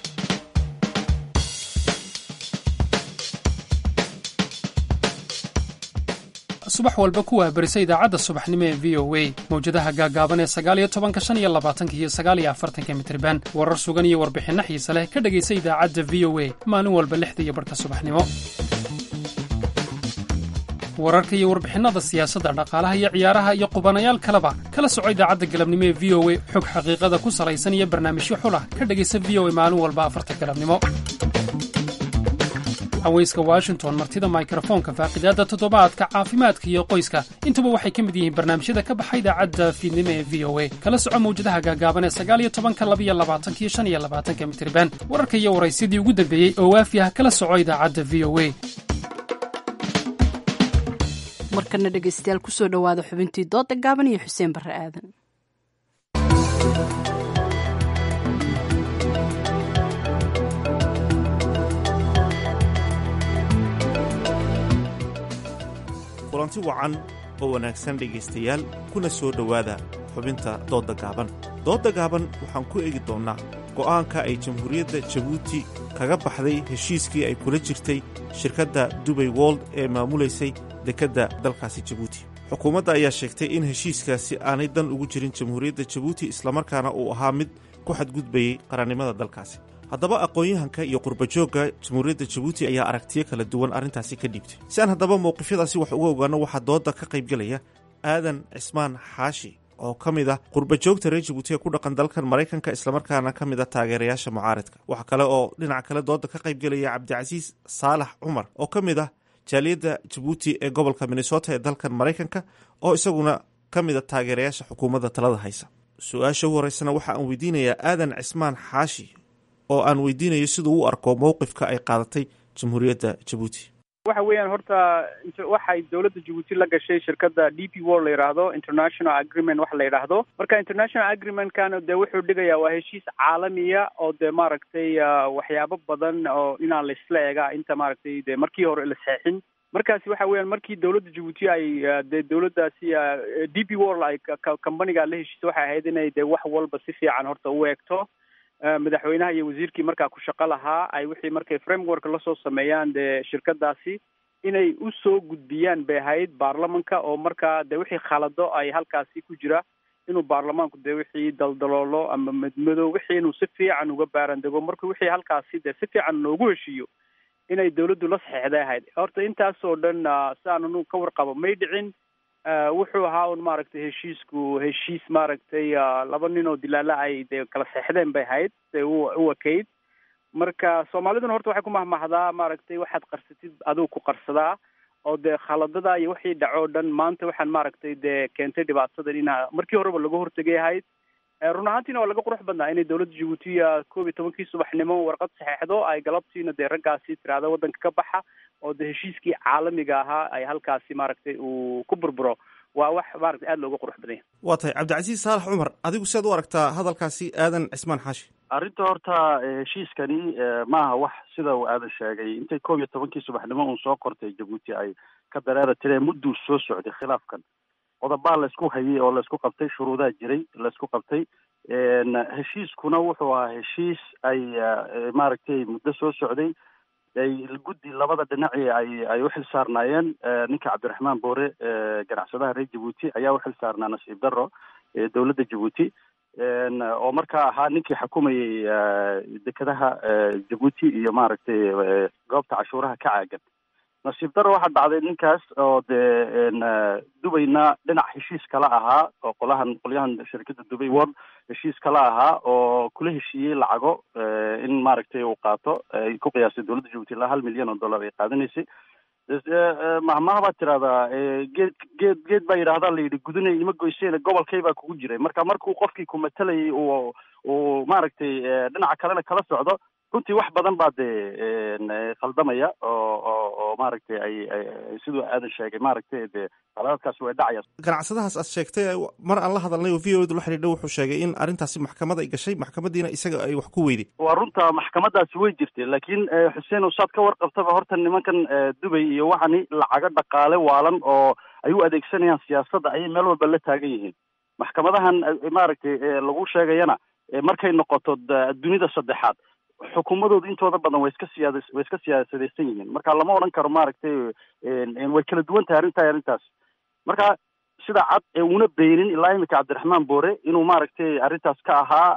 subax walba kuwaa barisa idaacadda subaxnimo ee V O A mawjadaha gaagaaban ee sagaal iyo tobanka shan iyo labaatanka iyo sagaal iyo afartanka mitirban warar sugan iyo warbixinno xiise leh ka dhegaysa idaacadda V O A maalin walba lixda iyo barhka subaxnimo wararka iyo warbixinada siyaasadda dhaqaalaha iyo ciyaaraha iyo qubanayaal kaleba kala soco idaacadda galabnimo ee V O A xog xaqiiqada ku salaysan iyo barnaamijyo xulah ka dhegaysa V O A maalin walba afarta galabnimo haweyska Washington martida microphone-ka faaqidaada toddobaadka caafimaadka iyo qoyska intuba waxay ka mid yihiin barnaamijyada ka baxay idaacadda fiidnimo ee V O A kala soco mawjadaha gaagaaban ee sagaal iyo tobanka laba iyo labaatanka iyo shan iyo labaatanka mitirban wararka iyo waraysidii ugu dambeeyey oo waafi ah kala soco idaacadda V O A markana dhegaystayaal ku soo dhawaada xubintii dooda gaaban iyo Xuseen Barre Aadan kulanti wacan oo wanaagsan dhegaystayaal kuna soo dhowaada xubinta dooda gaaban dooda gaaban waxaan ku eegi doonnaa go'aanka ay jamhuuriyadda jabuuti kaga baxday heshiiskii ay kula jirtay shirkadda Dubai World ee maamulaysay dekedda dalkaasi Jabuuti xukuumadda ayaa sheegtay in heshiiskaasi aanay dan ugu jirin jamhuuriyadda Jabuuti islamarkaana uu ahaa mid ku xadgudbayay qarannimada dalkaasi haddaba aqoon-yahanka iyo qurbajoogga jamhuuriyadda Jabuuti ayaa aragtiyo kala duwan arrintaasi ka dhiibtay si aan haddaba mowqifyadaasi wax uga ogaano waxaa dooda ka qaybgelaya Aadan Cismaan Xaashi oo ka mid ah qurbajoogta reer Jabuuti ee ku dhaqan dalkan Maraykanka islamarkaana ka mid ah taageerayaasha mucaaradka waxa kale oo dhinaca kale dooda ka qaybgelaya Cabdicasiis Saalax Cumar oo ka mid ah jaaliyadda Jabuuti ee gobolka Minnesota ee dalkan Maraykanka oo isaguna ka mid ah taageerayaasha xukuumadda talada haysa su-aasha ugu horeysana waxa aan weydiinayaa Aadan Cismaan Xaashi oo aan weydiinayo siduu u arko mowqifka ay qaadatay jamhuuriyadda Jabuuti waxa weeyaan horta waxay dawladda Jabuuti la gashay shirkadda D P World la yiraahdo International Agreement wax la yiraahdo marka International Agreement kan de wuxuu dhigayaa waa heshiis caalamiya oo de maaragtay waxyaabo badan oo inaan la isla eega inta maaragtay de markii hore la saxin markaasi waxa weeyaan markii dawladda Jabuuti ay de dawladdaasi D P World ay company-ga la heshiisay waxay ahayd inay de wax walba si fiican horta u eegto madaxweynaha iyo wasiirkii markaa ku shaqo lahaa ay wixii markay framework la soo sameeyaan de shirkadaasi inay u soo gudbiyaan bay ahayd baarlamanka oo markaa de wixii khalado ay halkaasi ku jira inuu baarlamaanku dee wixii daldaloolo ama madmadow wixii inuu si fiican uga baarandego marka wixii halkaasi dee si fiican loogu heshiiyo inay dawladdu la saxeexday ahayd horta intaasoo dhan si aananu ka warqabo may dhicin wuxuu ahaa un maaragtay heshiisku heshiis maaragtay laba nin oo dilaala ay dee kala seexdeen bay ahayd dee u ekayd marka soomaaliduna horta waxay ku mahmahdaa maaragtay waxaad qarsatid adigu ku qarsadaa oo dee khaladada iyo wixii dhaco o dhan maanta waxaan maaragtay dee keentay dhibaatadan ina markii horeba laga hortegay ahayd run ahaantiina waa laga qurux badnaa inay dawladda jabuutiya koob iyo tobankii subaxnimo warqad saxeexdo ay galabtiina dee raggaasi tiraahdo waddanka ka baxa oo dee heshiiskii caalamiga ahaa ay halkaasi maaragtay uu ku burburo waa wax maaragtay aada looga qurux badanya waa tahay cabdicasiis saalax cumar adigu siaad u aragtaa hadalkaasi aadan cismaan xaashi arrinta horta heshiiskani maaha wax sida uu aadan sheegay intay koob iyo tobankii subaxnimo uun soo qortay jabuuti ay ka dareera tireen mudduu soo socday khilaafkan qodobaa laysku hayay oo laysku qabtay shuruudaa jiray laysku qabtay heshiiskuna wuxuu ahaa heshiis ay maaragtay muddo soo socday ay guddi labada dhinaci ay ay u xil saarnaayeen ninka cabdiraxmaan boore ganacsadaha reer jabuuti ayaa u xil saarnaa nasiib darro dawladda jabuuti oo markaa ahaa ninkii xukumayay dekedaha jabuuti iyo maaragtay goobta cashuuraha ka caagan nasiib darro waxaa dhacday ninkaas oo dee dubayna dhinac heshiis kala ahaa oo qolahan qolyahan shirkadda dubay world heshiis kala ahaa oo kula heshiiyey lacago in maaragtay uu qaato ay ku qiyaastay dawladda jabuuti ilaa hal milyan oo dollar ay qaadanaysay mahmaha baad tirahdaa geed geed geed baa yidhaahdaa la yidhi gudunay ima goyseen gobolkay baa kugu jiray marka markuu qofkii ku matalayay uu uu maaragtay dhinaca kalena kala socdo runtii wax badan baa dee khaldamaya oo oo oo maaragtay ay siduu aadan sheegay maaragtay dee qaladadkaasi way dhacaya ganacsadahaas aad sheegtay mar aan la hadalnay oo v o edu la xidhiidha wuxuu sheegay in arrintaasi maxkamad ay gashay maxkamadiina isaga ay wax ku weyday waa runta maxkamadaasi way jirtay laakiin xuseen usaad ka warqabtaba horta nimankan dubay iyo waxani lacago dhaqaale waalan oo ay u adeegsanayaan siyaasadda ayay meel walba la taagan yihiin maxkamadahan maaragtay lagu sheegayana markay noqoto dunida saddexaad xukuumadooda intooda badan way iska siyaada way iska siyaasadaysan yihiin marka lama odhan karo maaragtay way kala duwan tahay arrintahay arrintaas marka sida cad ee una beenin ilaa imika cabdiraxmaan boore inuu maaragtay arrintaas ka ahaa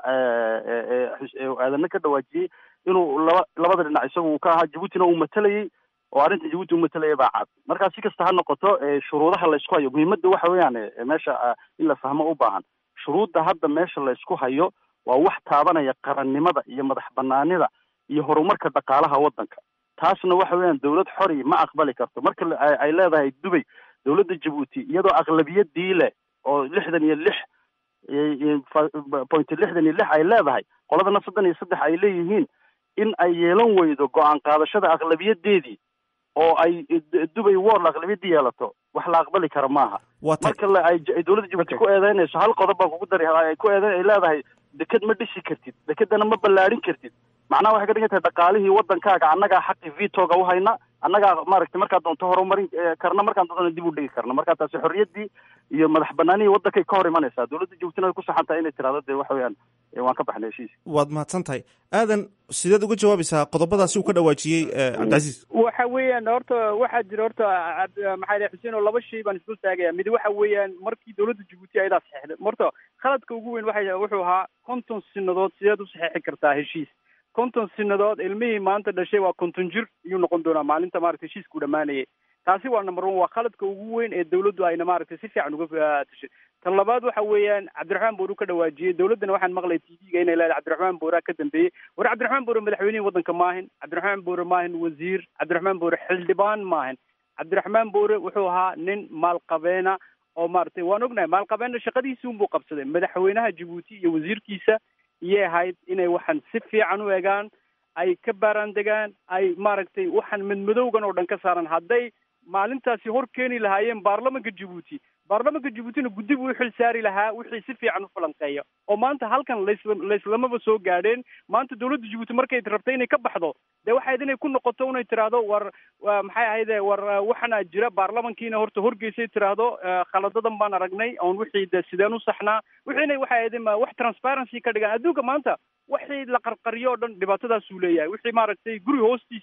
aadana ka dhawaajiyey inuu laba labada dhinac isaga uu ka ahaa jabuutina uu matalayay oo arrinta jabuuti uu matalaya baa cad marka si kasta ha noqoto shuruudaha laysku hayo muhiimadda waxa weeyaan meesha in la fahmo u baahan shuruudda hadda meesha laysku hayo waa wax taabanaya qarannimada iyo madax banaanida iyo horumarka dhaqaalaha waddanka taasna waxa weeyaan dawlad xori ma aqbali karto marka ay leedahay dubay dawladda jabuuti iyadoo aqlabiyadii leh oo lixdan iyo lix point lixdan iyo lix ay leedahay qoladana soddon iyo saddex ay leeyihiin in ay yeelan weydo go-aan qaadashada aqlabiyadeedii oo ay dubay world aqlabiyadii yeelato wax la aqbali kara maaha marka ay dawladda jabuuti ku eedeynayso hal qodob baa kugu dari ay ku eedeyn ay leedahay deked ma dhisi kartid dekedana ma ballaadhin kartid macnaha waxay ka dhigan tahay dhaqaalihii waddankaaga annagaa xaqi vitoga u hayna annagaa maaragtay markaad doonto horumarin karna markaan doontona dib u dhigi karna marka taasi xorriyaddii iyo madax banaanihii waddankay ka hor imanaysaa dawladda jabuutina way ku saxan tahay inay tirahdo dee waxa weeyaan waan ka baxnay heshiis waad mahadsan tahay aadan sideed uga jawaabaysaa qodobadaasi uu ka dhawaajiyey cabdicasiis waxa weeyaan horta waxaa jira horta maxaa ilahay xuseen oo laba shay baan isdul taagaya mid waxa weeyaan markii dawladda jabuuti ayadaa saxeexday horta khaladka ugu weyn waxa wuxuu ahaa konton sinadood sideed u saxeexi kartaa heshiis konton sinadood ilmihii maanta dhashay waa konton jir iyuu noqon doonaa maalinta maaragtay heshiiska u dhamaanayay taasi waa number one waa khaladka ugu weyn ee dawladdu ayna maaragtay si fiican uga tashay tan labaad waxa weeyaan cabdiraxmaan boore ka dhawaajiyey dawladdana waxaan maqlay t v-ga inay leedahay cabdiraxmaan boore ka dambeeyey war cabdiraxmaan boore madaxweynihii waddanka maahin cabdiraxmaan boore maahin wasiir cabdiraxmaan boore xildhibaan maahin cabdiraxmaan boore wuxuu ahaa nin maalqabeena oo maaragtay waan ognahay maalqabeena shaqadiisi unbuu qabsaday madaxweynaha jabuuti iyo wasiirkiisa iyay ahayd inay waxaan si fiican u egaan ay ka baaraan degaan ay maaragtay waxaan madmadowgan oo dhan ka saaran hadday maalintaasi hor keeni lahaayeen baarlamanka jabuuti baarlamanka jabuutina guddi buu u xil saari lahaa wixii si fiican u falanqeeya oo maanta halkan las layslamaba soo gaadheen maanta dawladda jabuuti markay rabtay inay ka baxdo dee waxayd inay ku noqoto inay tiraahdo war maxay ahayde war waxaana jira baarlamankiina horta horgeysay tiraahdo khaladadan baan aragnay oon wixii de sideen u saxnaa wixiina waxay ahayd wax transparency ka dhigaan adduunka maanta wixii la qarqariyo o dhan dhibaatadaasuu leeyahay wixii maaragtay guri hoostiisa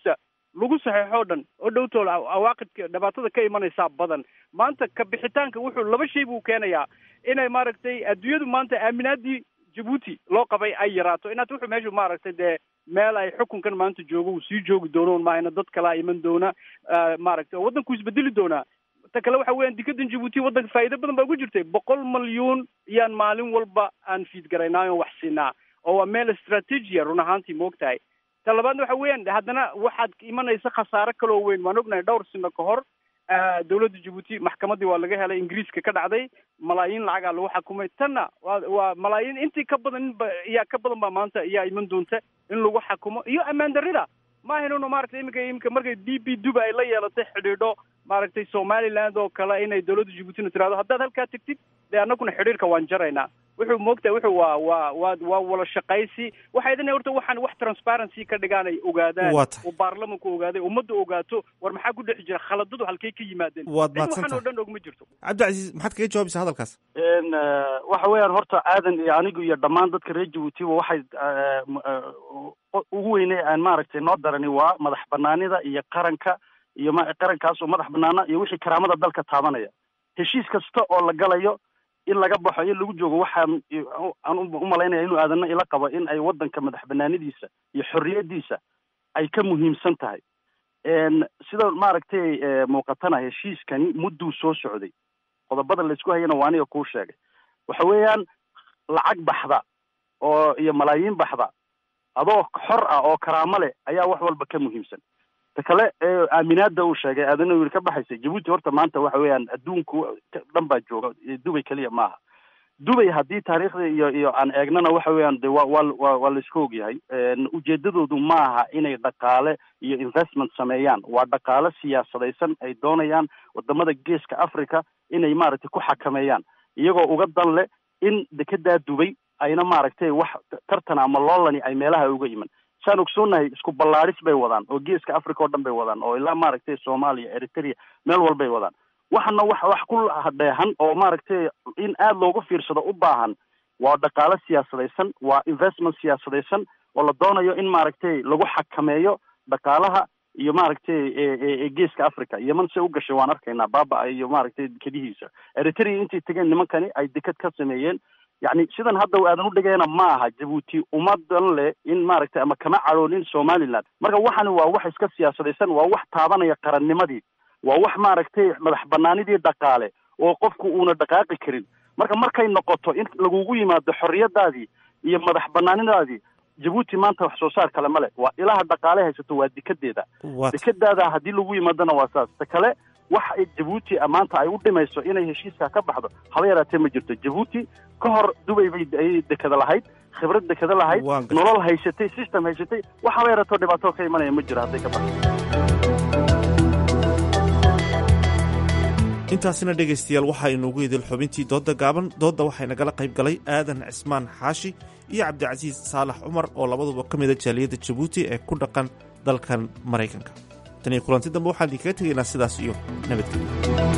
lagu saxeexo dhan oo dhowtool awaaqidka dhibaatada ka imanaysaa badan. Maanta ka bixitaanka wuxuu laba shay buu keenayaa inay maaragtay adduunyadu maanta aaminaadii Djibouti loo qabay ay yaraato, inaad wuxuu meeshu maaragtay dee meel ay xukunkan maanta joogo uu sii joogi doono maayna dad kala iman doona maaragtay waddanku isbedeli doonaa. ta kale waxa weeyaan dikadan Djibouti waddanka faa'iido badan baa ku jirtay, boqol malyan iyaan maalin walba aan fiid garaynaayo wax siinaa oo waa meel istaraatiiji run ahaantii moogtahay. ta labaadna waxa weeyaan haddana waxaad imanaysa khasaare kaloo weyn. waan ognahay dhowr sano ka hor dowladda Djibouti maxkamadii waa laga helay Ingiriiska ka dhacday, malaayiin lacagaa lagu xakumay. tanna waa waa malaayiin intii ka badan iyaa ka badan baa maanta iyaa iman doonta in lagu xakumo iyo ammaan darrida. ma ahaynuna maaragtay iminka iminka markay D P Duba ay la yeelatay xidhiidho maaragtay Somaliland oo kale inay dowladda Djibouti tiraahdo haddaad halkaa tagtid dee annaguna xidhiidhka waan jaraynaa. wuxuu moogtahay wuxuu waa waa waa waa wala shaqaysi. waxay idin horta waxaan wax transparency ka dhigaan ay ogaadaan oo baarlamanku ogaaday ummadda ogaato war maxaa ku dhex jira khaladadu halkay ka yimaadeen. waxaan oo dhan og ma jirto. Cabdicasiis maxaad kaga jawaabaysaa hadalkaas? n waxa weeyaan horta aadan iyo anigu iyo dhammaan dadka reer Djibouti waxay ugu weynay aan maaragtay noo darani waa madax banaanida iyo qaranka iyo qarankaas oo madax banaana iyo wixii karaamada dalka taabanaya. heshiis kasta oo la galayo in laga baxo in lagu joogo waxaan aan u malaynaya inuu aadana ila qabo in ay waddanka madax banaanidiisa iyo xorriyadiisa ay ka muhiimsan tahay. sida maaragtay muuqatana heshiiskani mudduu soo socday, qodobada la isku hayana waa aniga kuu sheegay. waxa weeyaan lacag baxda oo iyo malaayiin baxda adoo xor ah oo karaamo leh ayaa wax walba ka muhiimsan. ta kale aaminaada uu sheegay aadana wiil ka baxaysay Djibouti horta maanta waxa weeyaan adduunku dhan baa jooga, Dubai kaliya maaha. Dubai haddii taariikhda iyo iyo aan eegnana waxa weeyaan de waa waa waa la isku ogyahay. ujeedadoodu maaha inay dhaqaale iyo investment sameeyaan, waa dhaqaale siyaasadaysan ay doonayaan wadamada geeska Africa inay maaragtay ku xakameeyaan iyagoo uga dan leh in dekedaa Dubai ayna maaragtay wax tartan ama loolani ay meelaha uga yiman. saan ogsoonahay isku ballaaris bay wadaan oo geeska Africa oo dhan bay wadaan oo ilaa maaragtay Soomaaliya, Eritrea meel walbay wadaan. waxana wax wax ku hadheehan oo maaragtay in aad loogu fiirsado u baahan waa dhaqaale siyaasadaysan, waa investment siyaasadaysan oo la doonayo in maaragtay lagu xakameeyo dhaqaalaha iyo maaragtay ee geeska Africa. Yemen se u gashay waan arkaynaa baaba iyo maaragtay kadihiisa. Eritrea intii tageen nimankani ay dekad ka sameeyeen. يعني sidan hadda aadan u dhigayna ma aha Djibouti umadan leh in maaragtay ama kama caroonin Somaliland. marka waxani waa wax iska siyaasadaysan, waa wax taabanaya qarannimadii, waa wax maaragtay madax banaanidii dhaqaale oo qofku uuna dhaqaaqi karin. marka markay noqoto in lagugu yimaado xorriyadaadii iyo madax banaanidaadii, Djibouti maanta wax soo saar kale male, waa ilaha dhaqaale haysato waa dikadeeda. dikadeeda haddii lagu yimaadana waa saas. ta kale wax ay Djibouti amaanta ay u dhimayso inay heshiiska ka baxdo haba yaraatee ma jirto. Djibouti ka hor Dubai bay ay dekada lahayd, khibrad dekada lahayd, nolol haysatay, system haysatay, wax haba yaraatoo dhibaato ka imanaya ma jiro hadday ka baxdo. intaasina dhegaystayaal waxaa inoogu idil xubintii dooda gaaban. doodda waxay nagala qayb galay aadan cismaan xaashi iyo cabdicasiis saalax cumar oo labaduba ka mida jaaliyadda Djibouti ee ku dhaqan dalkan Maraykanka. tan iyo kulanti dambe waxaan idinkaga tegaynaa sidaas iyo nabadgelyo.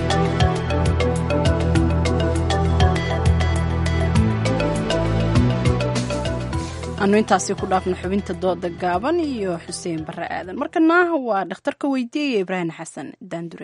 anu intaasi ku dhaafno xubinta dooda gaaban iyo xuseen barre aadan. markana waa dhakhtarka weydiiyey Ibraahim xasan daandure.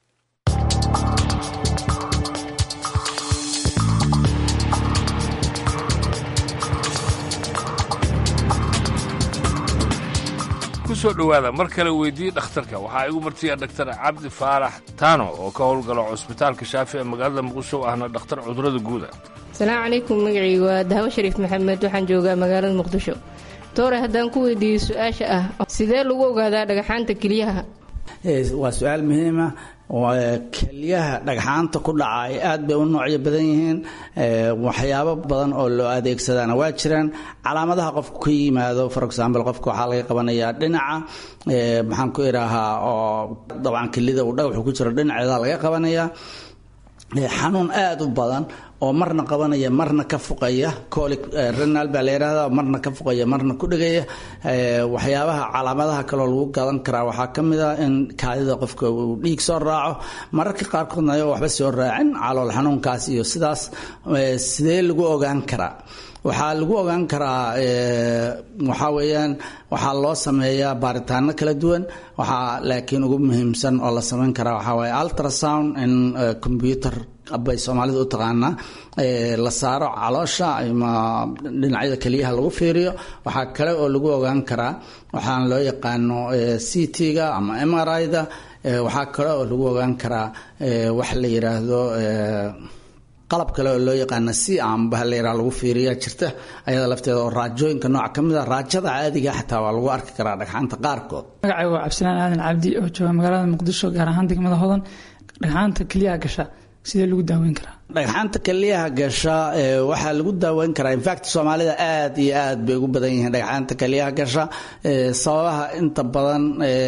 kusoo dhowaada mar kale weydii dhakhtarka. waxaa igu martiya dhaktar cabdi faarax taano oo ka howlgala cusbitaalka shaafi ee magaalada muqdisho ahna dhakhtar cudurada guuda. asalaamu calaykum, magacaygu waa dahwo shariif maxamed, waxaan joogaa magaalada muqdisho. toore haddaan ku weydiiyey su-aasha ah sidee lagu ogaadaa dhagaxaanta kelyaha? waa su-aal muhiima. kelyaha dhagxaanta ku dhacay aad bay u noocyo badan yihiin. waxyaabo badan oo loo adeegsadaana waa jiraan. calaamadaha qofku ka yimaado, for example qofka waxaa laga qabanayaa dhinaca maxaan ku idhaahaa oo dabcan kelida uu dhagaxu ku jiro dhinaceeda laga qabanayaa. xanuun aad u badan oo marna qabanaya marna ka fuqaya colic renal baa la yidhahdaa marna ka fuqaya marna ku dhegaya waxyaabaha calaamadaha kaloo lagu gadan karaa waxaa ka mid ah in kaadida qofka uu dhiig soo raaco mararka qaarkoodna ayagoo waxba soo raacin calool xanuunkaas iyo sidaas sidee lagu ogaan karaa waxaa lagu ogaan karaa waxaa weeyaan waxaa loo sameeyaa baaritaano kala duwan waxaa laakiin ugu muhiimsan oo la samayn karaa waxaa waaye ultrasound in computer bay soomaalida u taqaanaa la saaro caloosha ama dhinacyada keliyaha lagu fiiriyo waxaa kale oo lagu ogaan karaa waxaan loo yaqaano c t-ga ama m r i-da waxaa kale oo lagu ogaan karaa wax la yidhaahdo qalab kale oo loo yaqaana si amba la yiraahdo lagu fiiriyaa jirta ayada lafteeda oo raajooyinka nooc ka mid ah raajada caadiga xataa waa lagu arki karaa dhagxaanta qaarkood magacaygu waa Cabdisalaan Aadan Cabdi oo jooga magaalada Muqdisho gaar ahaan degmada Hodan dhagxaanta kaliya gasha sidee lagu daaweyn karaa dhagxaanta kaliyaha gasha waxaa lagu daaweyn karaa in fact Soomaalida aad iyo aad bay ugu badan yihiin dhagxaanta kaliyaha gasha sababaha inta badan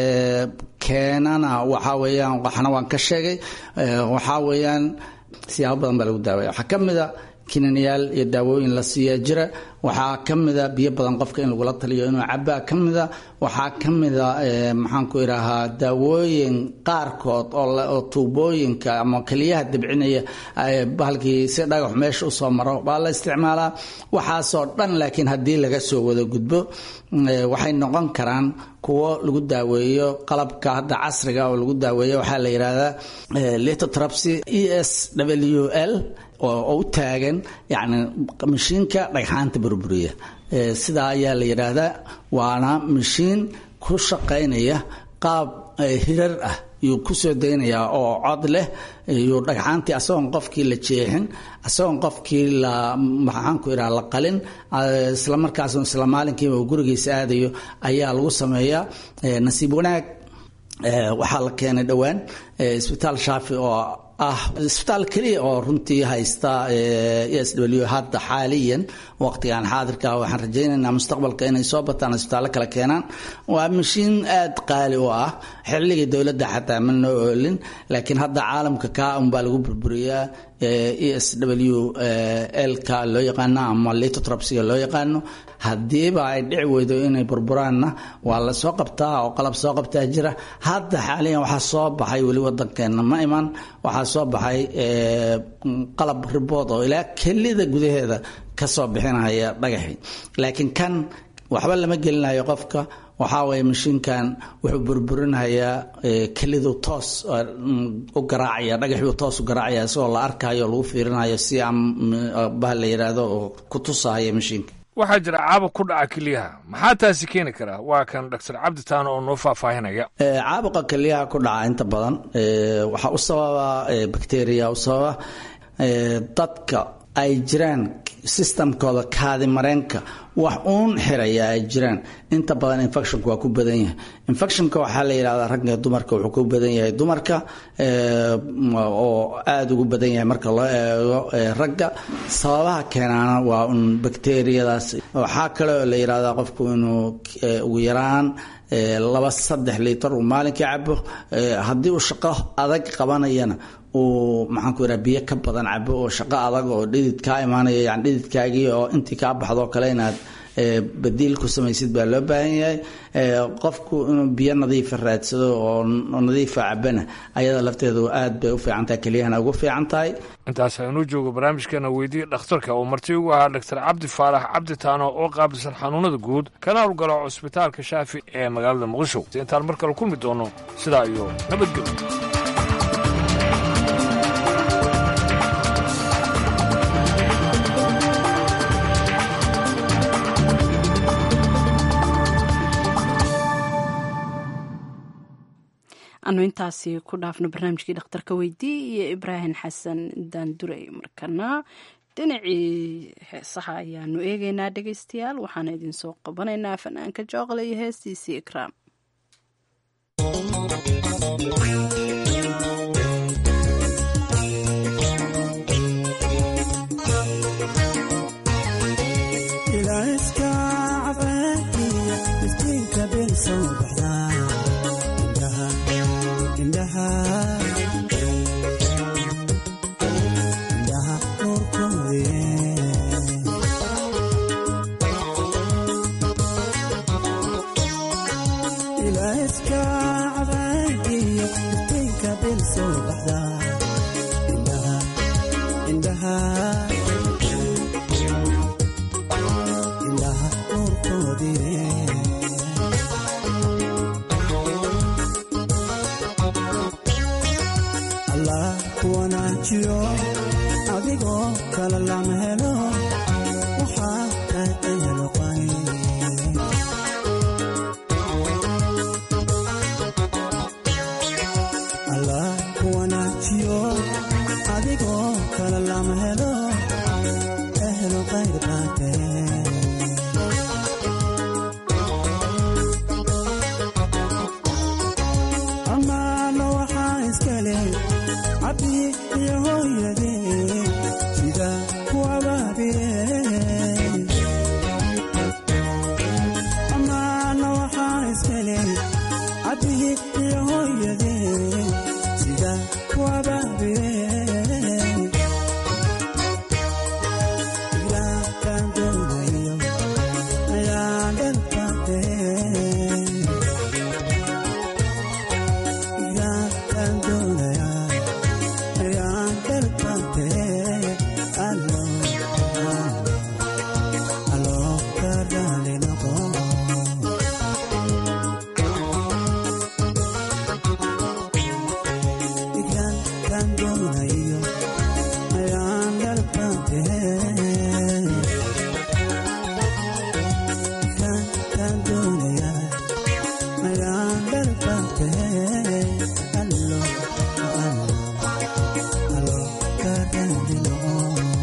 keenana waxa weeyaan waxna waan ka sheegay waxa weeyaan siyaabo badan baa lagu daaweeyaa waxaa ka mid a kinaniyaal iyo daawooyin la siiyaa jira waxaa ka mid a biyo badan qofka in lagula taliyo inuu cabaa ka mid a waxaa ka mid a maxaan ku idhaahaa daawooyin qaarkood oo tuubooyinka ama keliyaha debcinaya bahalkii si dhagax meesha usoo maro baa la isticmaalaa waxaasoo dhan laakiin haddii laga soo wada gudbo waxay noqon karaan kuwo lagu daaweeyo qalabka hadda casriga oo lagu daaweeyo waxaa la yidhaahdaa lithotripsy e s w l oo u taagan yacni mashiinka dhagxaanta burburiya sidaa ayaa la yidhaahdaa waana mashiin ku shaqaynaya qaab hirar ah yuu ku soo daynayaa oo cod leh iyo dhagxaantii asagoon qofkii la jeexin asagoon qofkii la maxaan ku idhaha la qalin isla markaasna isla maalinkiiba uu gurigiisa aadayo ayaa lagu sameeyaa nasiib wanaag waxaa la keenay dhowaan isbitaal shaafi oo ah isbitaal kaliya oo runtii haysta e s w hadda xaaliyan waqtigan xaadirka waxaan rajaynaynaa mustaqbalka inay soo bataan isbitaallo kala keenaan waa mashiin aad qaali u ah xilligii dowladda xataa ma noo oolin laakiin hadda caalamka kaa unbaa lagu burburiyaa e s w lka loo yaqaano ama lithotripsyga loo yaqaano haddiiba ay dhici weydo inay burburaanna waa la soo qabtaa oo qalab soo qabtaa jira hadda xaaliyan waxaa soo baxay weli wadankeena ma iman waxaa soo baxay qalab ribood oo ilaa kelida gudaheeda ka soo bixinaya dhagaxii laakiin kan waxba lama gelinayo qofka waxaa waye mashiinkan wuxuu burburinayaa kelidu toos u garaacaya dhagaxuu toos u garaacaya isagoo la arkayo lagu fiirinayo si aan bah la yidhaahdo oo ku tusaya mashiinka waxaa jira caabuq ku dhaca keliyaha maxaa taasi keeni karaa waa kan doctor cabdi taano oo noo faahfaahinaya caabuqa keliyaha ku dhaca inta badan waxaa u sababa bacteria u sababa dadka ay jiraan systemkooda kaadi mareenka wax uun xiraya ay jiraan inta badan infectionka waa ku badan yahay infectionka waxaa la yidhahdaa ragga dumarka wuxuu ku badan yahay dumarka oo aada ugu badan yahay marka loo eego ragga sababaha keenaana waa un bacteriyadaas waxaa kale oo la yidhahdaa qofku inuu ugu yaraan laba saddex liitar uu maalinkii cabo haddii uu shaqo adag qabanayana uu maxaan ku yidhaha biyo ka badan cabo oo shaqo adag oo dhidid kaa imaanaya yani dhididkaagii oo intii kaa baxdoo kale inaad badiil ku samaysid baa loo baahan yahay qofku inuu biyo nadiifa raadsado oo nadiifa cabana ayada lafteedu aad bay u fiican tahay keliyahana ugu fiican tahay intaas aynuu joogo barnaamijkeena weydiiya dhakhtarka uu marti ugu ahaa doctor cabdi faarax cabdi taano oo qaabilsan xanuunada guud kana howlgalo cusbitaalka shaafi ee magaalada muqdisho intaan mar kale kulmi doono sidaa iyo nabadgelyo anu intaasi ku dhaafno barnaamijkii dhakhtarka weydii iyo ibraahim xasan daandurey markana dhinacii heesaha ayaanu eegaynaa dhegaystayaal waxaana idinsoo qabanaynaa fanaanka jooqle iyo heestiisii ikraam indhaha indhaha urku indhaha indhaha nuurkoodii allah ku wanaajiyo adigoo kale lama helo waxaa tahay helo qani allah ku wanaajiyo adigoo kale lama helo ehelo qayr baatee amaana waxaa iskale cabdi iyo hooyadee sida ku abaabiyey amaana waxaa iskale cabdi iyo hooyadee sida ku abaabiyey ilaakan doonayo ayaan dhalkaatee ilaakan doonaya ayaan dhalkaatee allo allo ka raali noqo ilaakan doonayo ayaan dhalkaatee ilaakan doonaya ayaan dhalkaatee allo allo allo ka raali noqo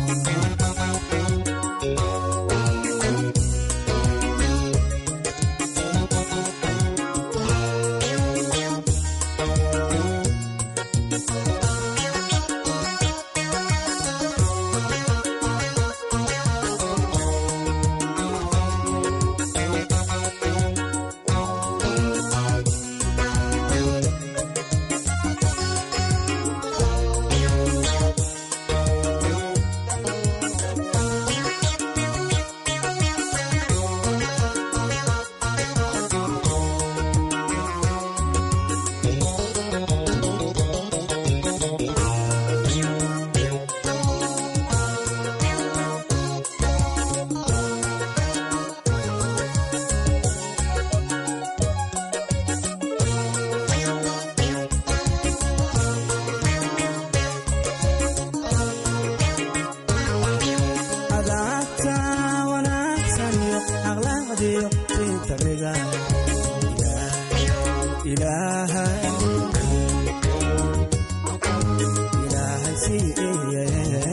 adaabta wanaagsan iyo akhlaaqdiyo sintabiga ilaahay ilaahay siiye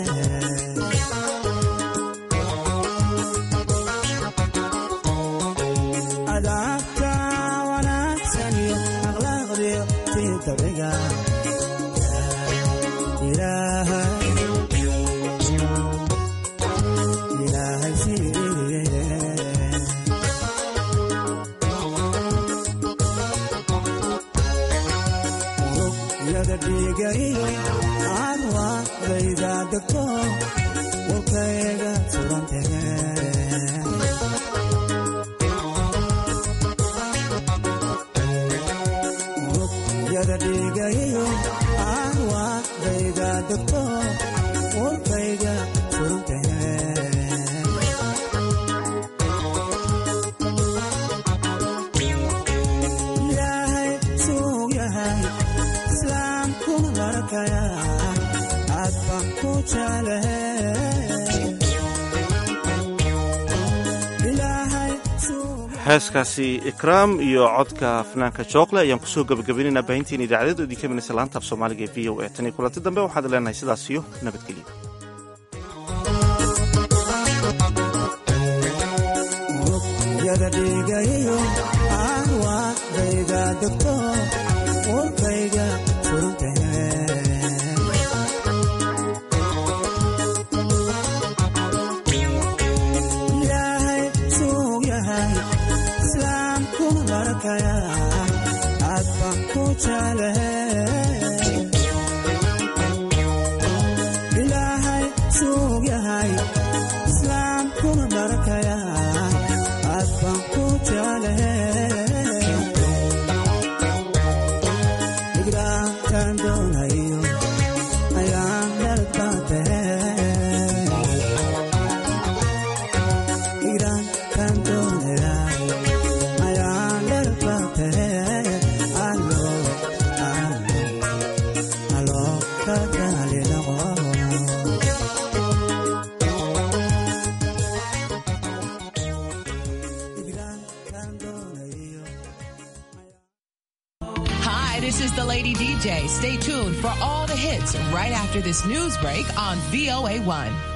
adaabta wanaagsan iyo akhlaaqdiyo sintabiga ilaahay ilaahay siiye urugyada dhiiga iyo arwaaqdayda degto warkayga surantee urugyada dhiiga iyo arwaaqdayda degto warkayga surantee ilaahay suug yahay islaamkuna barakaya aad baan ku jeclahay ilaahay heeskaasi ikraam iyo codka fanaanka jookle ayaan kusoo gebagabaynaynaa baahintiin idaacadeed oo idin ka minaysa laanta af soomaaliga ee v o a tan iyo kulanti dambe waxaad leenahay sidaas iyo nabadgelyo urugyada dhiiga iyo arwaaqdayda degto warkayga surantee ilaahay suug yahay islaamkuna barakaya aad baan ku jeclahay ilaahay suug yahay islaamkuna barakaya aad baan ku jeclahay This is the Lady D J. Stay tuned for all the hits right after this news break on V O A one.